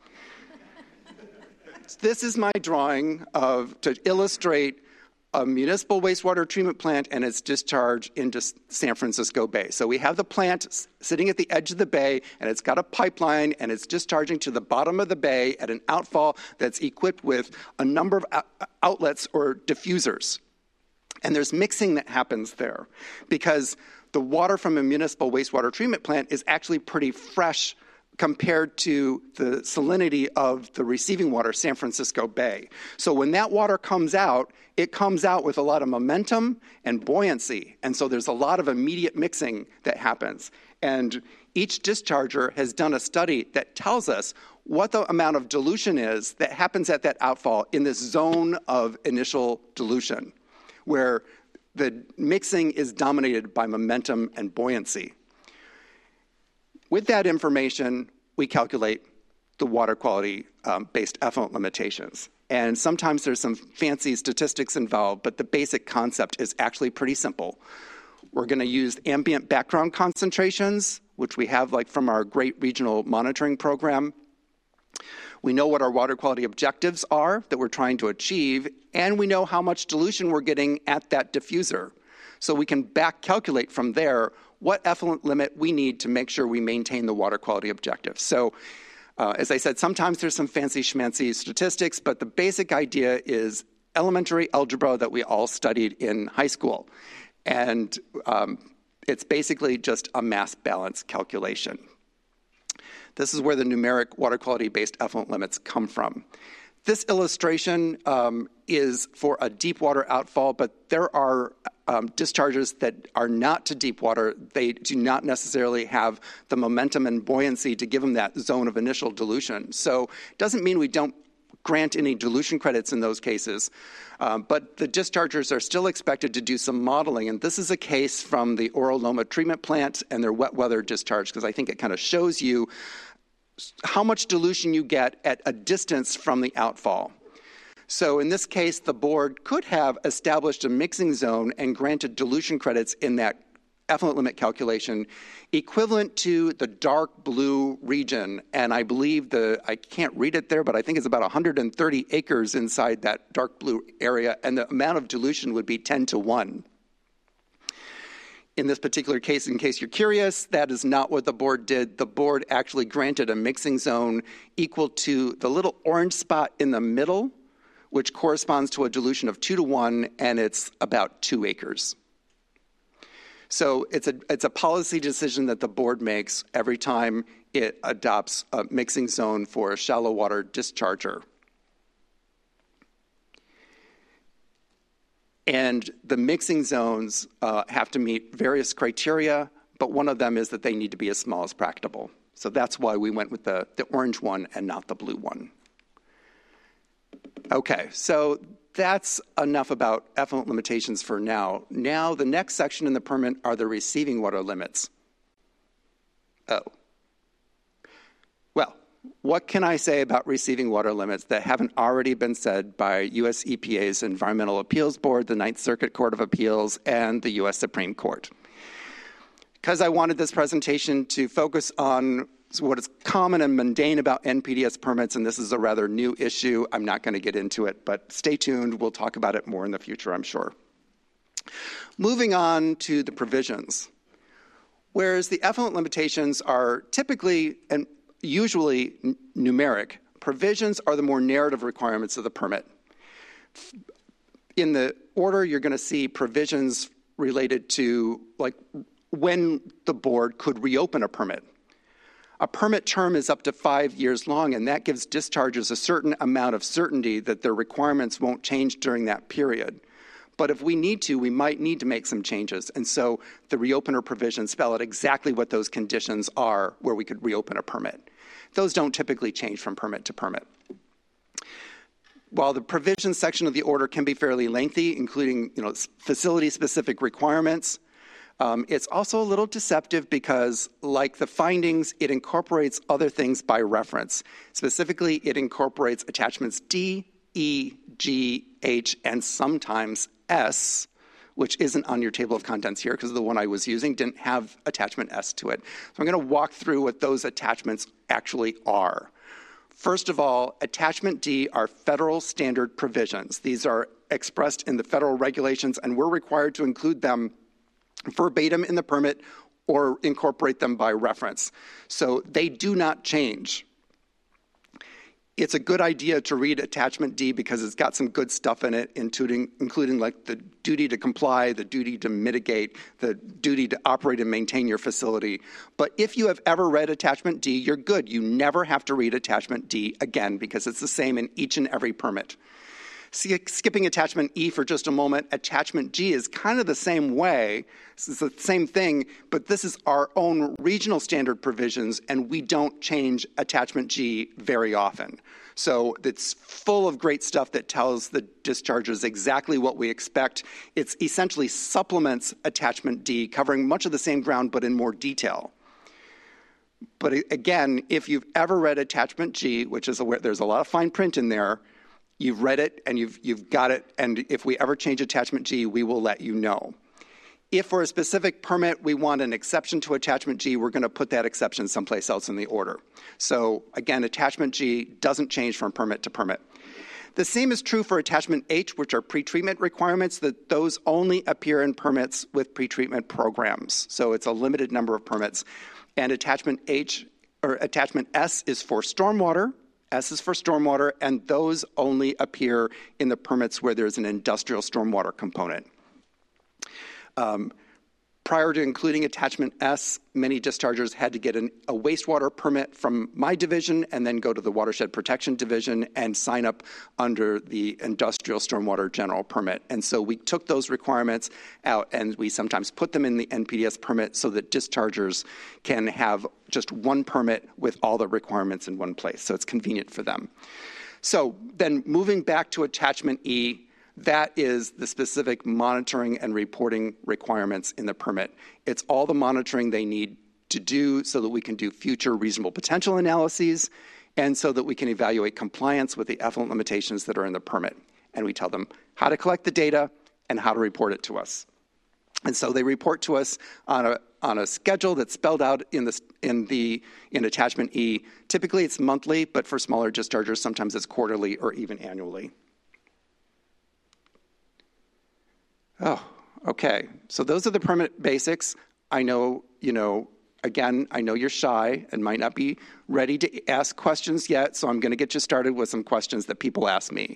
This is my drawing to illustrate a municipal wastewater treatment plant and its discharge into San Francisco Bay. So we have the plant sitting at the edge of the bay, and it's got a pipeline, and it's discharging to the bottom of the bay at an outfall that's equipped with a number of outlets or diffusers. And there's mixing that happens there because the water from a municipal wastewater treatment plant is actually pretty fresh compared to the salinity of the receiving water, San Francisco Bay. So when that water comes out, it comes out with a lot of momentum and buoyancy. And so there's a lot of immediate mixing that happens. And each discharger has done a study that tells us what the amount of dilution is that happens at that outfall in this zone of initial dilution, where the mixing is dominated by momentum and buoyancy. With that information, we calculate the water quality based effluent limitations. And sometimes there's some fancy statistics involved, but the basic concept is actually pretty simple. We're going to use ambient background concentrations, which we have from our great regional monitoring program. We know what our water quality objectives are that we're trying to achieve, and we know how much dilution we're getting at that diffuser. So we can back calculate from there what effluent limit we need to make sure we maintain the water quality objective. So as I said, sometimes there's some fancy schmancy statistics, but the basic idea is elementary algebra that we all studied in high school. And it's basically just a mass balance calculation. This is where the numeric water quality-based effluent limits come from. This illustration is for a deep water outfall, but there are discharges that are not to deep water. They do not necessarily have the momentum and buoyancy to give them that zone of initial dilution. So it doesn't mean we don't grant any dilution credits in those cases, but the dischargers are still expected to do some modeling. And this is a case from the Oro Loma treatment plant and their wet weather discharge, because I think it kind of shows you how much dilution you get at a distance from the outfall. So in this case, the board could have established a mixing zone and granted dilution credits in that effluent limit calculation equivalent to the dark blue region. And I believe I can't read it there, but I think it's about 130 acres inside that dark blue area, and the amount of dilution would be 10-1. In this particular case, in case you're curious, that is not what the board did. The board actually granted a mixing zone equal to the little orange spot in the middle, which corresponds to a dilution of 2-1, and it's about 2 acres. So it's a policy decision that the board makes every time it adopts a mixing zone for a shallow water discharger. And the mixing zones have to meet various criteria, but one of them is that they need to be as small as practicable. So that's why we went with the orange one and not the blue one. Okay, so that's enough about effluent limitations for now. Now, the next section in the permit are the receiving water limits. Oh. Well, what can I say about receiving water limits that haven't already been said by U.S. EPA's Environmental Appeals Board, the Ninth Circuit Court of Appeals, and the U.S. Supreme Court? Because I wanted this presentation to focus on what is common and mundane about NPDES permits, and this is a rather new issue. I'm not going to get into it, but stay tuned. We'll talk about it more in the future, I'm sure. Moving on to the provisions. Whereas the effluent limitations are typically and usually numeric, provisions are the more narrative requirements of the permit. In the order, you're going to see provisions related to like when the board could reopen a permit. A permit term is up to 5 years long, and that gives dischargers a certain amount of certainty that their requirements won't change during that period. But if we need to, we might need to make some changes. And so the reopener provisions spell out exactly what those conditions are where we could reopen a permit. Those don't typically change from permit to permit. While the provisions section of the order can be fairly lengthy, including facility-specific requirements, it's also a little deceptive because, like the findings, it incorporates other things by reference. Specifically, it incorporates attachments D, E, G, H, and sometimes S, which isn't on your table of contents here because the one I was using didn't have attachment S to it. So I'm going to walk through what those attachments actually are. First of all, attachment D are federal standard provisions. These are expressed in the federal regulations, and we're required to include them verbatim in the permit or incorporate them by reference. So they do not change. It's a good idea to read attachment D because it's got some good stuff in it, including like the duty to comply, the duty to mitigate, the duty to operate and maintain your facility. But if you have ever read attachment D, you're good. You never have to read attachment D again because it's the same in each and every permit. Skipping attachment E for just a moment, attachment G is kind of the same way. It's the same thing, but this is our own regional standard provisions, and we don't change attachment G very often. So it's full of great stuff that tells the dischargers exactly what we expect. It essentially supplements attachment D, covering much of the same ground, but in more detail. But again, if you've ever read attachment G, which is there's a lot of fine print in there, you've read it and you've got it, and if we ever change attachment G, we will let you know. If for a specific permit we want an exception to attachment G, we're going to put that exception someplace else in the order. So again, attachment G doesn't change from permit to permit. The same is true for attachment H, which are pretreatment requirements, that those only appear in permits with pretreatment programs. So it's a limited number of permits. And attachment H, or attachment S is for stormwater. S is for stormwater, and those only appear in the permits where there's an industrial stormwater component. Prior to including attachment S, many dischargers had to get a wastewater permit from my division and then go to the Watershed Protection Division and sign up under the Industrial Stormwater General Permit. And so we took those requirements out and we sometimes put them in the NPDES permit so that dischargers can have just one permit with all the requirements in one place. So it's convenient for them. So then moving back to attachment E, that is the specific monitoring and reporting requirements in the permit. It's all the monitoring they need to do so that we can do future reasonable potential analyses and so that we can evaluate compliance with the effluent limitations that are in the permit. And we tell them how to collect the data and how to report it to us. And so they report to us on a schedule that's spelled out in attachment E. Typically it's monthly, but for smaller dischargers, sometimes it's quarterly or even annually. Oh, okay. So those are the permit basics. I know, again, I know you're shy and might not be ready to ask questions yet, so I'm going to get you started with some questions that people ask me.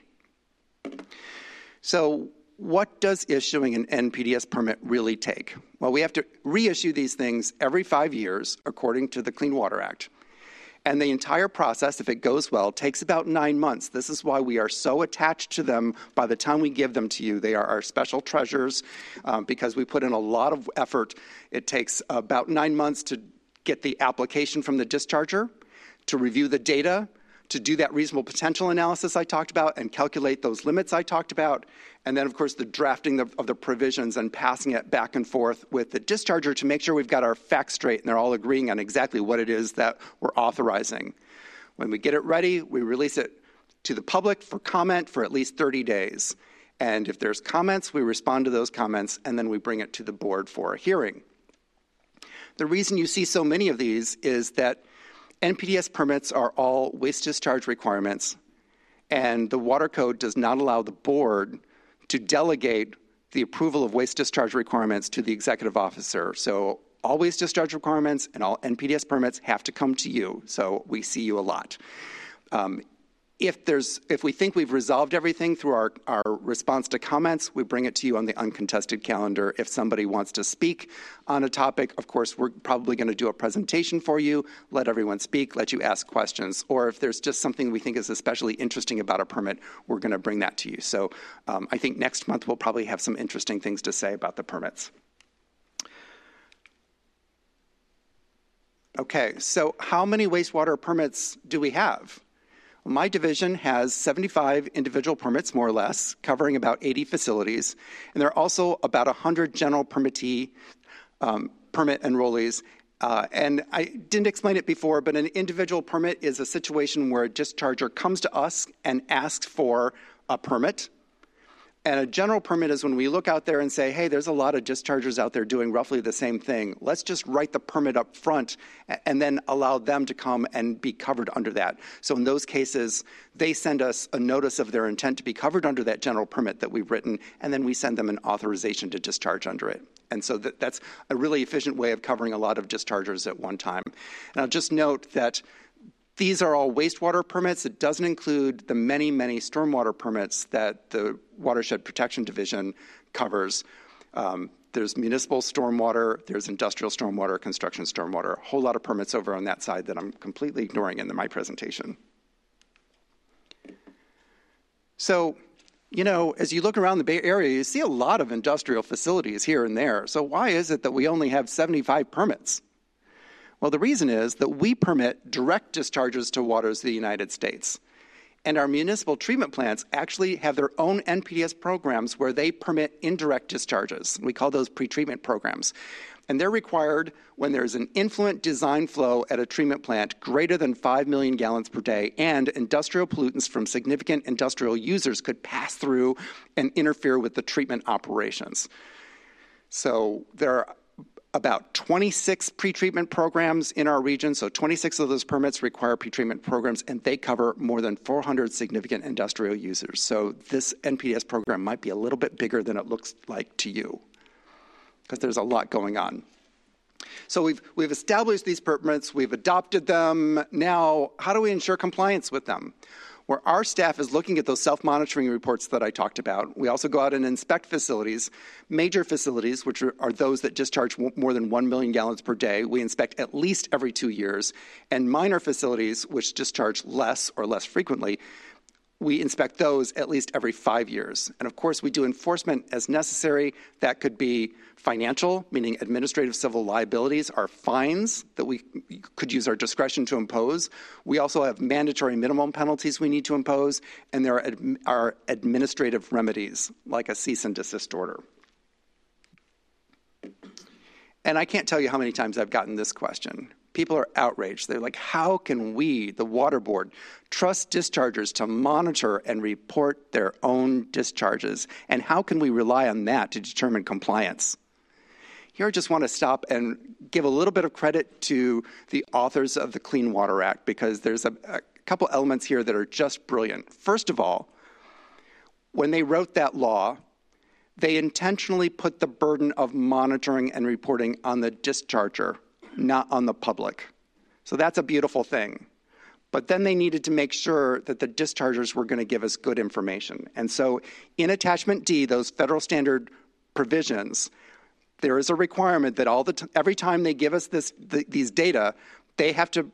So what does issuing an NPDES permit really take? Well, we have to reissue these things every 5 years, according to the Clean Water Act. And the entire process, if it goes well, takes about 9 months. This is why we are so attached to them by the time we give them to you. They are our special treasures because we put in a lot of effort. It takes about 9 months to get the application from the discharger, to review the data, to do that reasonable potential analysis I talked about and calculate those limits I talked about, and then, of course, the drafting of the provisions and passing it back and forth with the discharger to make sure we've got our facts straight and they're all agreeing on exactly what it is that we're authorizing. When we get it ready, we release it to the public for comment for at least 30 days. And if there's comments, we respond to those comments, and then we bring it to the board for a hearing. The reason you see so many of these is that NPDES permits are all waste discharge requirements, and the Water Code does not allow the board to delegate the approval of waste discharge requirements to the executive officer. So all waste discharge requirements and all NPDES permits have to come to you. So we see you a lot. If we think we've resolved everything through our response to comments, we bring it to you on the uncontested calendar. If somebody wants to speak on a topic, of course, we're probably going to do a presentation for you, let everyone speak, let you ask questions. Or if there's just something we think is especially interesting about a permit, we're going to bring that to you. So I think next month we'll probably have some interesting things to say about the permits. Okay, so how many wastewater permits do we have? My division has 75 individual permits, more or less, covering about 80 facilities. And there are also about 100 general permit enrollees. And I didn't explain it before, but an individual permit is a situation where a discharger comes to us and asks for a permit. And a general permit is when we look out there and say, hey, there's a lot of dischargers out there doing roughly the same thing. Let's just write the permit up front and then allow them to come and be covered under that. So in those cases, they send us a notice of their intent to be covered under that general permit that we've written, and then we send them an authorization to discharge under it. And so that's a really efficient way of covering a lot of dischargers at one time. And I'll just note that these are all wastewater permits. It doesn't include the many, many stormwater permits that the Watershed Protection Division covers. There's municipal stormwater, there's industrial stormwater, construction stormwater, a whole lot of permits over on that side that I'm completely ignoring in my presentation. So, you know, as you look around the Bay Area, you see a lot of industrial facilities here and there. So why is it that we only have 75 permits? Well, the reason is that we permit direct discharges to waters of the United States. And our municipal treatment plants actually have their own NPDES programs where they permit indirect discharges. We call those pretreatment programs. And they're required when there's an influent design flow at a treatment plant greater than 5 million gallons per day, and industrial pollutants from significant industrial users could pass through and interfere with the treatment operations. So there are about 26 pretreatment programs in our region. So 26 of those permits require pretreatment programs, and they cover more than 400 significant industrial users. So this NPDES program might be a little bit bigger than it looks like to you, because there's a lot going on. So we've established these permits, we've adopted them. Now, how do we ensure compliance with them? Where our staff is looking at those self-monitoring reports that I talked about. We also go out and inspect facilities, major facilities, which are those that discharge more than 1 million gallons per day. We inspect at least every 2 years. And minor facilities, which discharge less or less frequently, we inspect those at least every 5 years. And of course, we do enforcement as necessary. That could be financial, meaning administrative civil liabilities are fines that we could use our discretion to impose. We also have mandatory minimum penalties we need to impose, and there are administrative remedies, like a cease and desist order. And I can't tell you how many times I've gotten this question. People are outraged. They're like, how can we, the Water Board, trust dischargers to monitor and report their own discharges? And how can we rely on that to determine compliance? Here I just want to stop and give a little bit of credit to the authors of the Clean Water Act, because there's a couple elements here that are just brilliant. First of all, when they wrote that law, they intentionally put the burden of monitoring and reporting on the discharger, not on the public. So that's a beautiful thing. But then they needed to make sure that the dischargers were going to give us good information. And so in Attachment D, those federal standard provisions, there is a requirement that every time they give us these data, they have to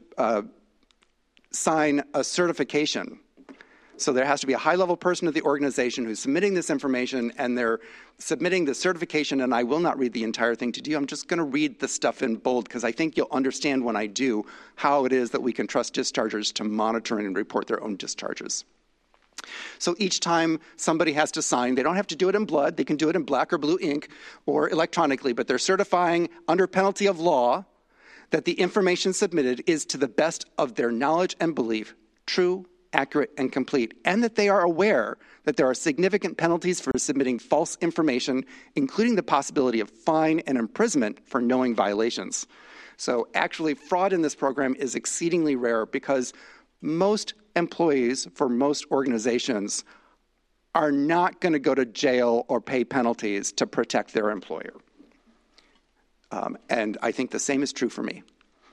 sign a certification. So there has to be a high-level person of the organization who's submitting this information, and they're submitting the certification, and I will not read the entire thing to you. I'm just going to read the stuff in bold, because I think you'll understand when I do how it is that we can trust dischargers to monitor and report their own discharges. So each time somebody has to sign, they don't have to do it in blood. They can do it in black or blue ink or electronically, but they're certifying under penalty of law that the information submitted is to the best of their knowledge and belief, true, accurate, and complete, and that they are aware that there are significant penalties for submitting false information, including the possibility of fine and imprisonment for knowing violations. So actually, fraud in this program is exceedingly rare because most employees for most organizations are not going to go to jail or pay penalties to protect their employer. And I think the same is true for me.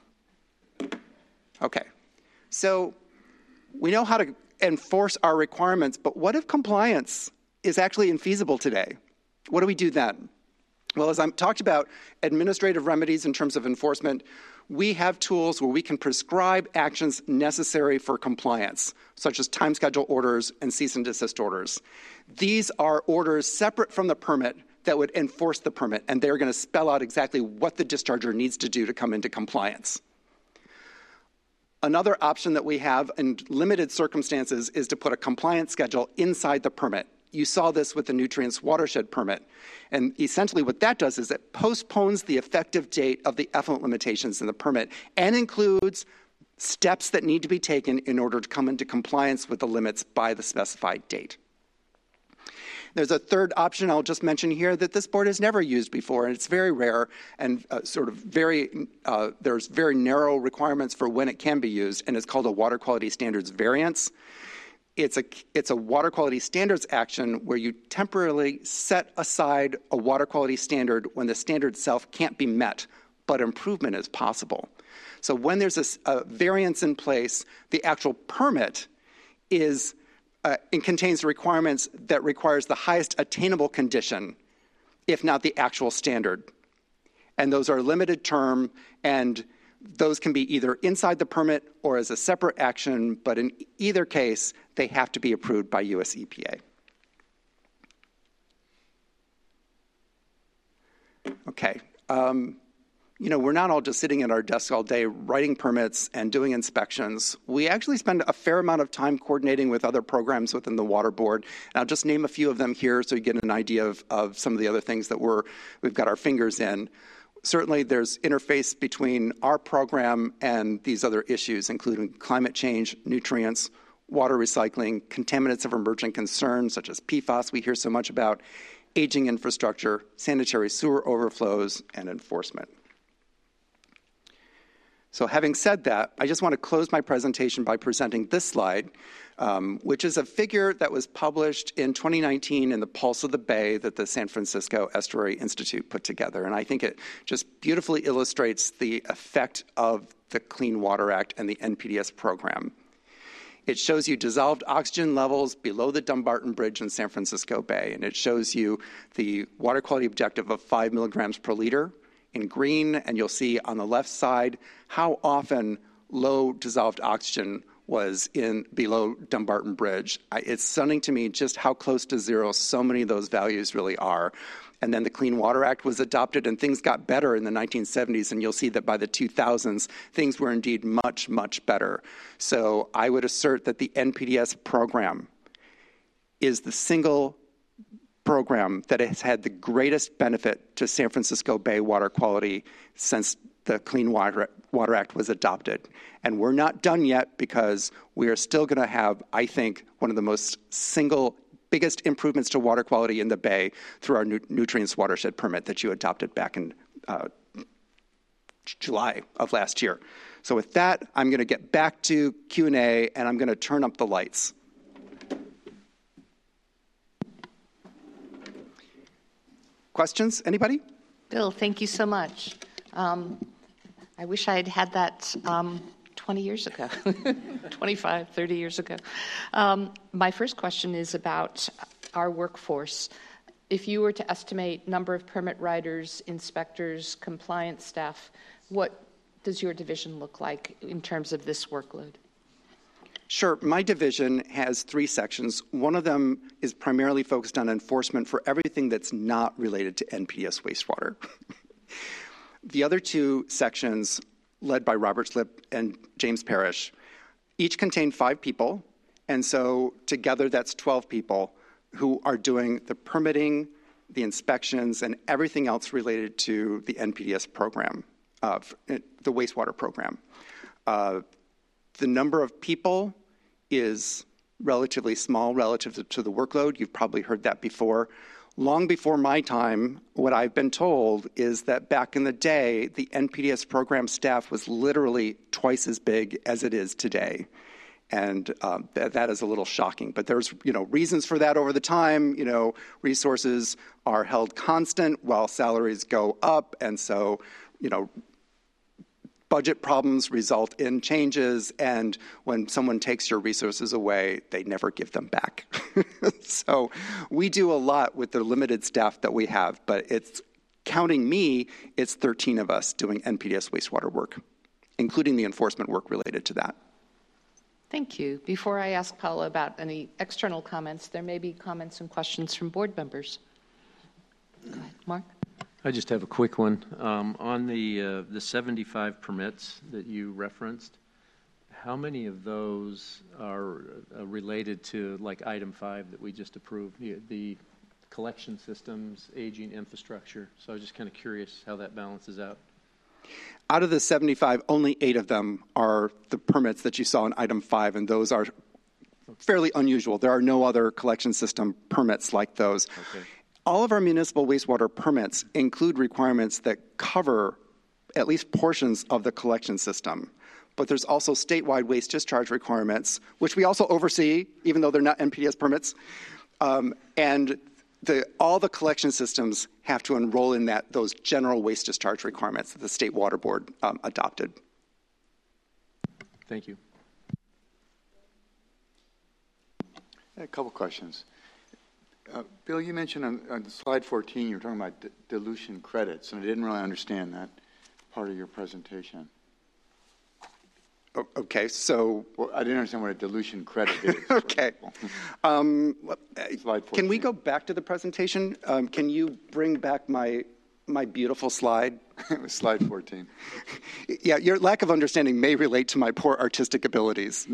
Okay, so we know how to enforce our requirements, but what if compliance is actually infeasible today? What do we do then? Well, as I talked about administrative remedies in terms of enforcement, we have tools where we can prescribe actions necessary for compliance, such as time schedule orders and cease and desist orders. These are orders separate from the permit that would enforce the permit, and they're going to spell out exactly what the discharger needs to do to come into compliance. Another option that we have in limited circumstances is to put a compliance schedule inside the permit. You saw this with the Nutrients Watershed Permit. And essentially what that does is it postpones the effective date of the effluent limitations in the permit and includes steps that need to be taken in order to come into compliance with the limits by the specified date. There's a third option I'll just mention here that this board has never used before, and it's very rare and there's very narrow requirements for when it can be used, and it's called a water quality standards variance. It's a water quality standards action where you temporarily set aside a water quality standard when the standard itself can't be met, but improvement is possible. So when there's a variance in place, the actual permit is it contains requirements that requires the highest attainable condition, if not the actual standard. And those are limited term, and those can be either inside the permit or as a separate action, but in either case, they have to be approved by US EPA. Okay. We're not all just sitting at our desks all day writing permits and doing inspections. We actually spend a fair amount of time coordinating with other programs within the Water Board. And I'll just name a few of them here so you get an idea of some of the other things that we've got our fingers in. Certainly, there's interface between our program and these other issues, including climate change, nutrients, water recycling, contaminants of emerging concern, such as PFAS we hear so much about, aging infrastructure, sanitary sewer overflows, and enforcement. So having said that, I just want to close my presentation by presenting this slide, which is a figure that was published in 2019 in the Pulse of the Bay that the San Francisco Estuary Institute put together. And I think it just beautifully illustrates the effect of the Clean Water Act and the NPDES program. It shows you dissolved oxygen levels below the Dumbarton Bridge in San Francisco Bay, and it shows you the water quality objective of 5 milligrams per liter in green, and you'll see on the left side how often low dissolved oxygen was below Dumbarton Bridge. It's stunning to me just how close to zero so many of those values really are. And then the Clean Water Act was adopted, and things got better in the 1970s, and you'll see that by the 2000s, things were indeed much, much better. So I would assert that the NPDES program is the single program that has had the greatest benefit to San Francisco Bay water quality since the Clean Water Act was adopted. And we're not done yet because we are still going to have, I think, one of the biggest improvements to water quality in the Bay through our Nutrients Watershed Permit that you adopted back in July of last year. So with that, I'm going to get back to Q&A, and I'm going to turn up the lights. Questions? Anybody? Bill, thank you so much. I wish I had had that 20 years ago, 25, 30 years ago. My first question is about our workforce. If you were to estimate number of permit writers, inspectors, compliance staff, what does your division look like in terms of this workload? Sure. My division has 3 sections. One of them is primarily focused on enforcement for everything that's not related to NPDES wastewater. The other 2 sections, led by Robert Slip and James Parrish, each contain 5 people, and so together that's 12 people who are doing the permitting, the inspections, and everything else related to the NPDES program, the wastewater program. The number of people is relatively small relative to the workload. You've probably heard that before. long before my time, what I've been told is that back in the day, the NPDES program staff was literally twice as big as it is today. And that is a little shocking. But there's, reasons for that over the time. Resources are held constant while salaries go up. And so, budget problems result in changes. And when someone takes your resources away, they never give them back. So we do a lot with the limited staff that we have. But it's counting me, it's 13 of us doing NPDES wastewater work, including the enforcement work related to that. Thank you. Before I ask Paula about any external comments, there may be comments and questions from board members. Go ahead, Mark. I just have a quick one. On the 75 permits that you referenced, how many of those are related to like item 5 that we just approved, the collection systems, aging infrastructure? So I was just kind of curious how that balances out. Out of the 75, only 8 of them are the permits that you saw in item 5, and those are fairly unusual. There are no other collection system permits like those. Okay. All of our municipal wastewater permits include requirements that cover at least portions of the collection system. But there's also statewide waste discharge requirements, which we also oversee, even though they're not NPDES permits. And all the collection systems have to enroll in those general waste discharge requirements that the State Water Board adopted. Thank you. A couple questions. Bill, you mentioned on slide 14 you were talking about dilution credits, and I didn't really understand that part of your presentation. Okay, so... Well, I didn't understand what a dilution credit is. Okay. Can we go back to the presentation? Can you bring back my beautiful slide? It was slide 14. Yeah, your lack of understanding may relate to my poor artistic abilities.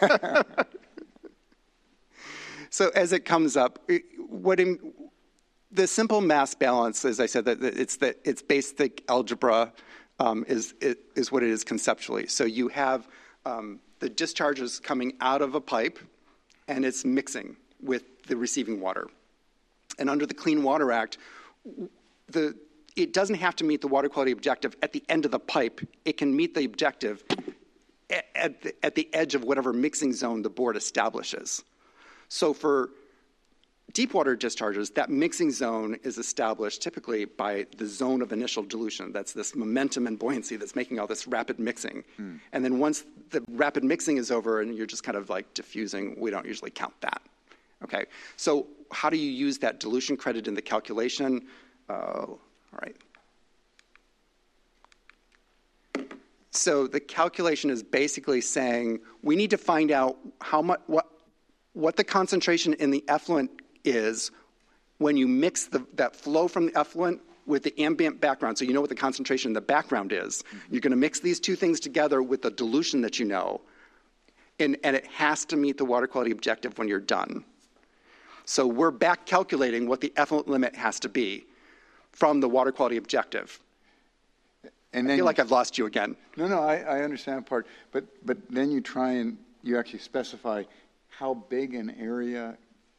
So as it comes up, the simple mass balance, as I said, that it's basic algebra is what it is conceptually. So you have the discharges coming out of a pipe, and it's mixing with the receiving water. And under the Clean Water Act, it doesn't have to meet the water quality objective at the end of the pipe. It can meet the objective at the edge of whatever mixing zone the board establishes. So for deep water discharges, that mixing zone is established typically by the zone of initial dilution. That's this momentum and buoyancy that's making all this rapid mixing. And then once the rapid mixing is over and you're just kind of like diffusing, we don't usually count that. Okay, so how do you use that dilution credit in the calculation? All right. So the calculation is basically saying we need to find out how much, what the concentration in the effluent is when you mix that flow from the effluent with the ambient background. So you know what the concentration in the background is. You're going to mix these two things together with the dilution that you know, and it has to meet the water quality objective when you're done. So we're back calculating what the effluent limit has to be from the water quality objective. And then I feel like I've lost you again. No, I understand that part. But then you actually specify how big an area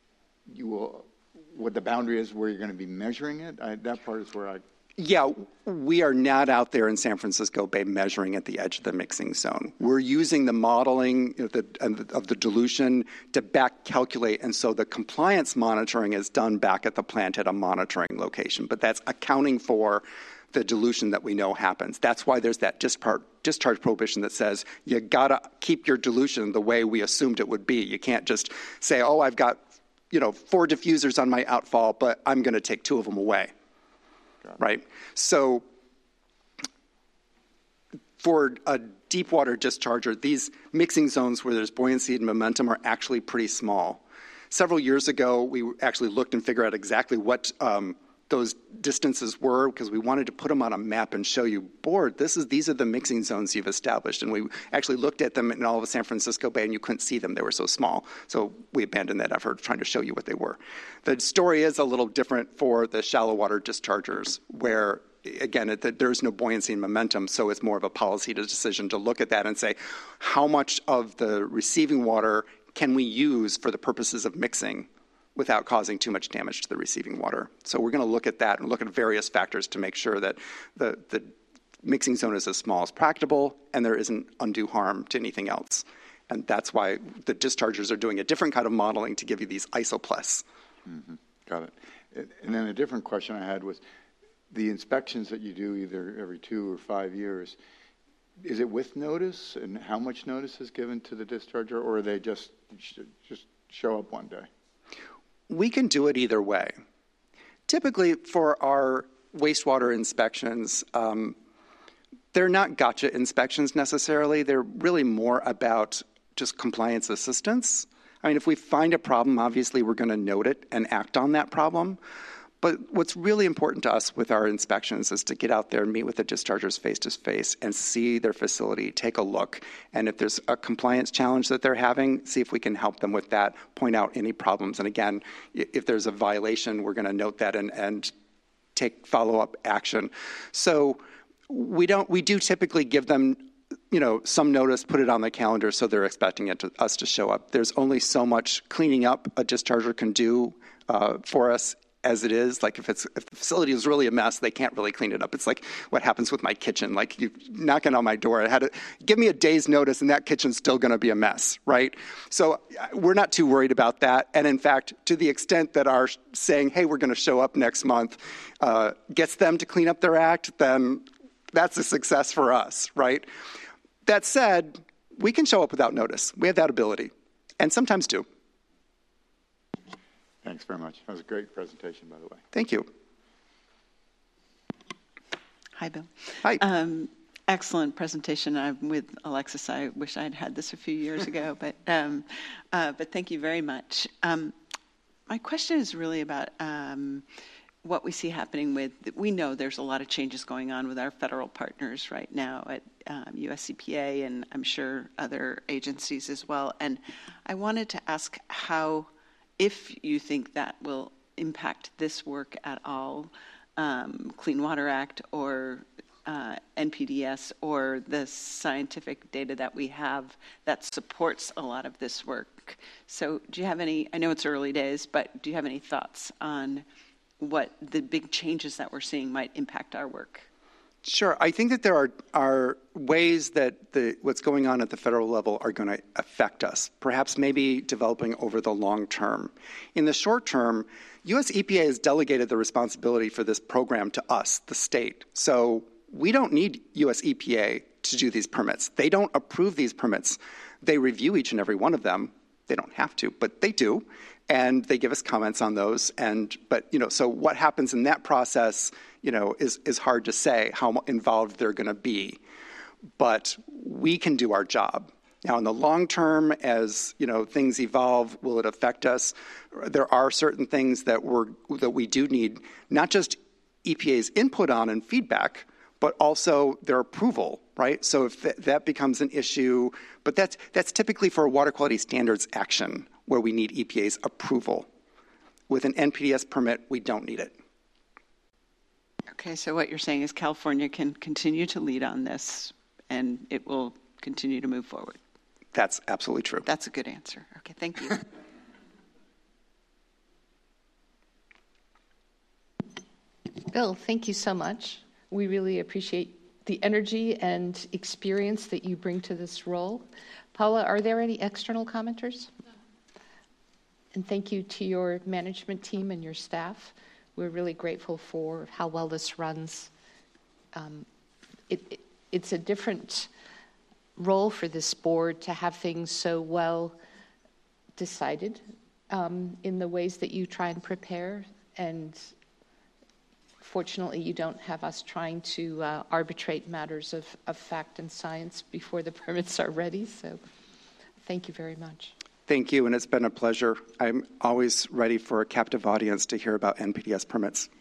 what the boundary is where you're going to be measuring it. That part is where Yeah, we are not out there in San Francisco Bay measuring at the edge of the mixing zone. We're using the modeling of the dilution to back calculate, and so the compliance monitoring is done back at the plant at a monitoring location. But that's accounting for the dilution that we know happens. That's why there's that discharge prohibition that says you gotta keep your dilution the way we assumed it would be. You can't just say, oh, I've got 4 diffusers on my outfall, but I'm going to take 2 of them away. Right? So for a deep water discharger, these mixing zones where there's buoyancy and momentum are actually pretty small. Several years ago, we actually looked and figured out exactly what those distances were because we wanted to put them on a map and show you, board, these are the mixing zones you've established. And we actually looked at them in all of San Francisco Bay and you couldn't see them. They were so small. So we abandoned that effort trying to show you what they were. The story is a little different for the shallow water dischargers where, again, there's no buoyancy and momentum. So it's more of a policy decision to look at that and say, how much of the receiving water can we use for the purposes of mixing without causing too much damage to the receiving water. So we're going to look at that and look at various factors to make sure that the mixing zone is as small as practicable and there isn't undue harm to anything else. And that's why the dischargers are doing a different kind of modeling to give you these isoplex. Mm-hmm. Got it. And then a different question I had was, the inspections that you do either every 2 or 5 years, is it with notice, and how much notice is given to the discharger, or are they just show up one day? We can do it either way. Typically, for our wastewater inspections, they're not gotcha inspections necessarily. They're really more about just compliance assistance. I mean, if we find a problem, obviously we're going to note it and act on that problem. But what's really important to us with our inspections is to get out there and meet with the dischargers face to face and see their facility, take a look. And if there's a compliance challenge that they're having, see if we can help them with that, point out any problems. And again, if there's a violation, we're going to note that and take follow-up action. So we do typically give them, some notice, put it on the calendar so they're expecting us to show up. There's only so much cleaning up a discharger can do for us as it is. Like if the facility is really a mess, they can't really clean it up. It's like what happens with my kitchen. Like you knocking on my door, I had to give me a day's notice and that kitchen's still going to be a mess, right? So we're not too worried about that. And in fact, to the extent that our saying, hey, we're going to show up next month, gets them to clean up their act, then that's a success for us, right? That said, we can show up without notice. We have that ability, and sometimes do. Thanks very much. That was a great presentation, by the way. Thank you. Hi, Bill. Hi. Excellent presentation. I'm with Alexis. I wish I'd had this a few years ago, but thank you very much. My question is really about what we see happening we know there's a lot of changes going on with our federal partners right now at US EPA and I'm sure other agencies as well. And I wanted to ask if you think that will impact this work at all, Clean Water Act or NPDES or the scientific data that we have that supports a lot of this work. So do you have I know it's early days, but do you have any thoughts on what the big changes that we're seeing might impact our work? Sure. I think that there are ways that what's going on at the federal level are going to affect us, perhaps maybe developing over the long term. In the short term, U.S. EPA has delegated the responsibility for this program to us, the state. So we don't need U.S. EPA to do these permits. They don't approve these permits. They review each and every one of them. They don't have to, but they do. And they give us comments on those. So what happens in that process, is hard to say how involved they're going to be. But we can do our job. Now, in the long term, as things evolve, will it affect us? There are certain things that we do need, not just EPA's input on and feedback, but also their approval, right? So if that becomes an issue, but that's typically for a water quality standards action where we need EPA's approval. With an NPDES permit, we don't need it. Okay, so what you're saying is California can continue to lead on this and it will continue to move forward. That's absolutely true. That's a good answer. Okay, thank you. Bill, thank you so much. We really appreciate the energy and experience that you bring to this role. Paula, are there any external commenters? And thank you to your management team and your staff. We're really grateful for how well this runs. It's a different role for this board to have things so well decided in the ways that you try and prepare. And fortunately, you don't have us trying to arbitrate matters of fact and science before the permits are ready. So thank you very much. Thank you, and it's been a pleasure. I'm always ready for a captive audience to hear about NPDES permits.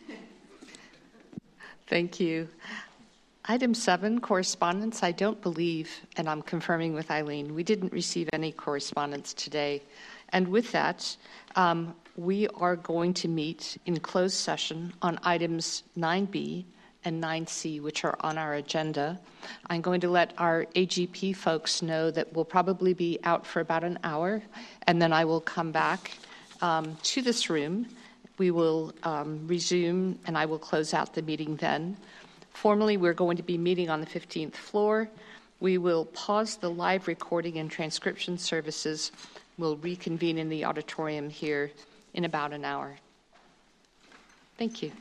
Thank you. Item 7, correspondence. I don't believe, and I'm confirming with Eileen, we didn't receive any correspondence today. And with that, we are going to meet in closed session on items 9B and 9C, which are on our agenda. I'm going to let our AGP folks know that we'll probably be out for about an hour, and then I will come back to this room. We will resume, and I will close out the meeting then. Formally, we're going to be meeting on the 15th floor. We will pause the live recording and transcription services. We'll reconvene in the auditorium here in about an hour. Thank you.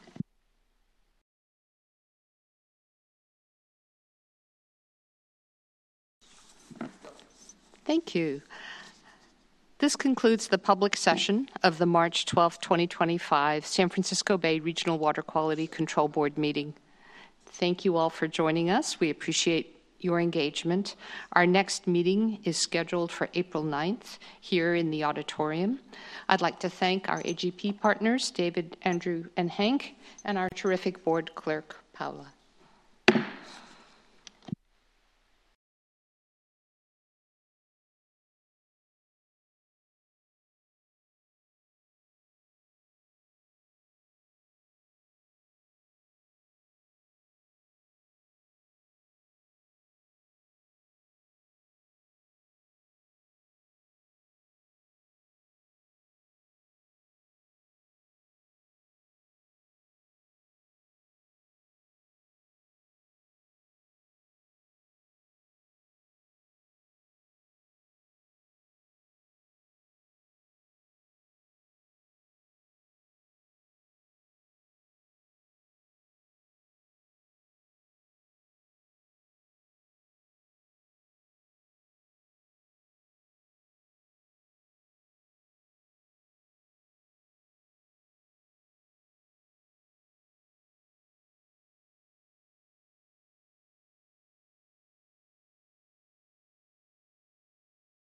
Thank you. This concludes the public session of the March 12, 2025 San Francisco Bay Regional Water Quality Control Board meeting. Thank you all for joining us. We appreciate your engagement. Our next meeting is scheduled for April 9th here in the auditorium. I'd like to thank our AGP partners, David, Andrew, and Hank, and our terrific board clerk, Paula.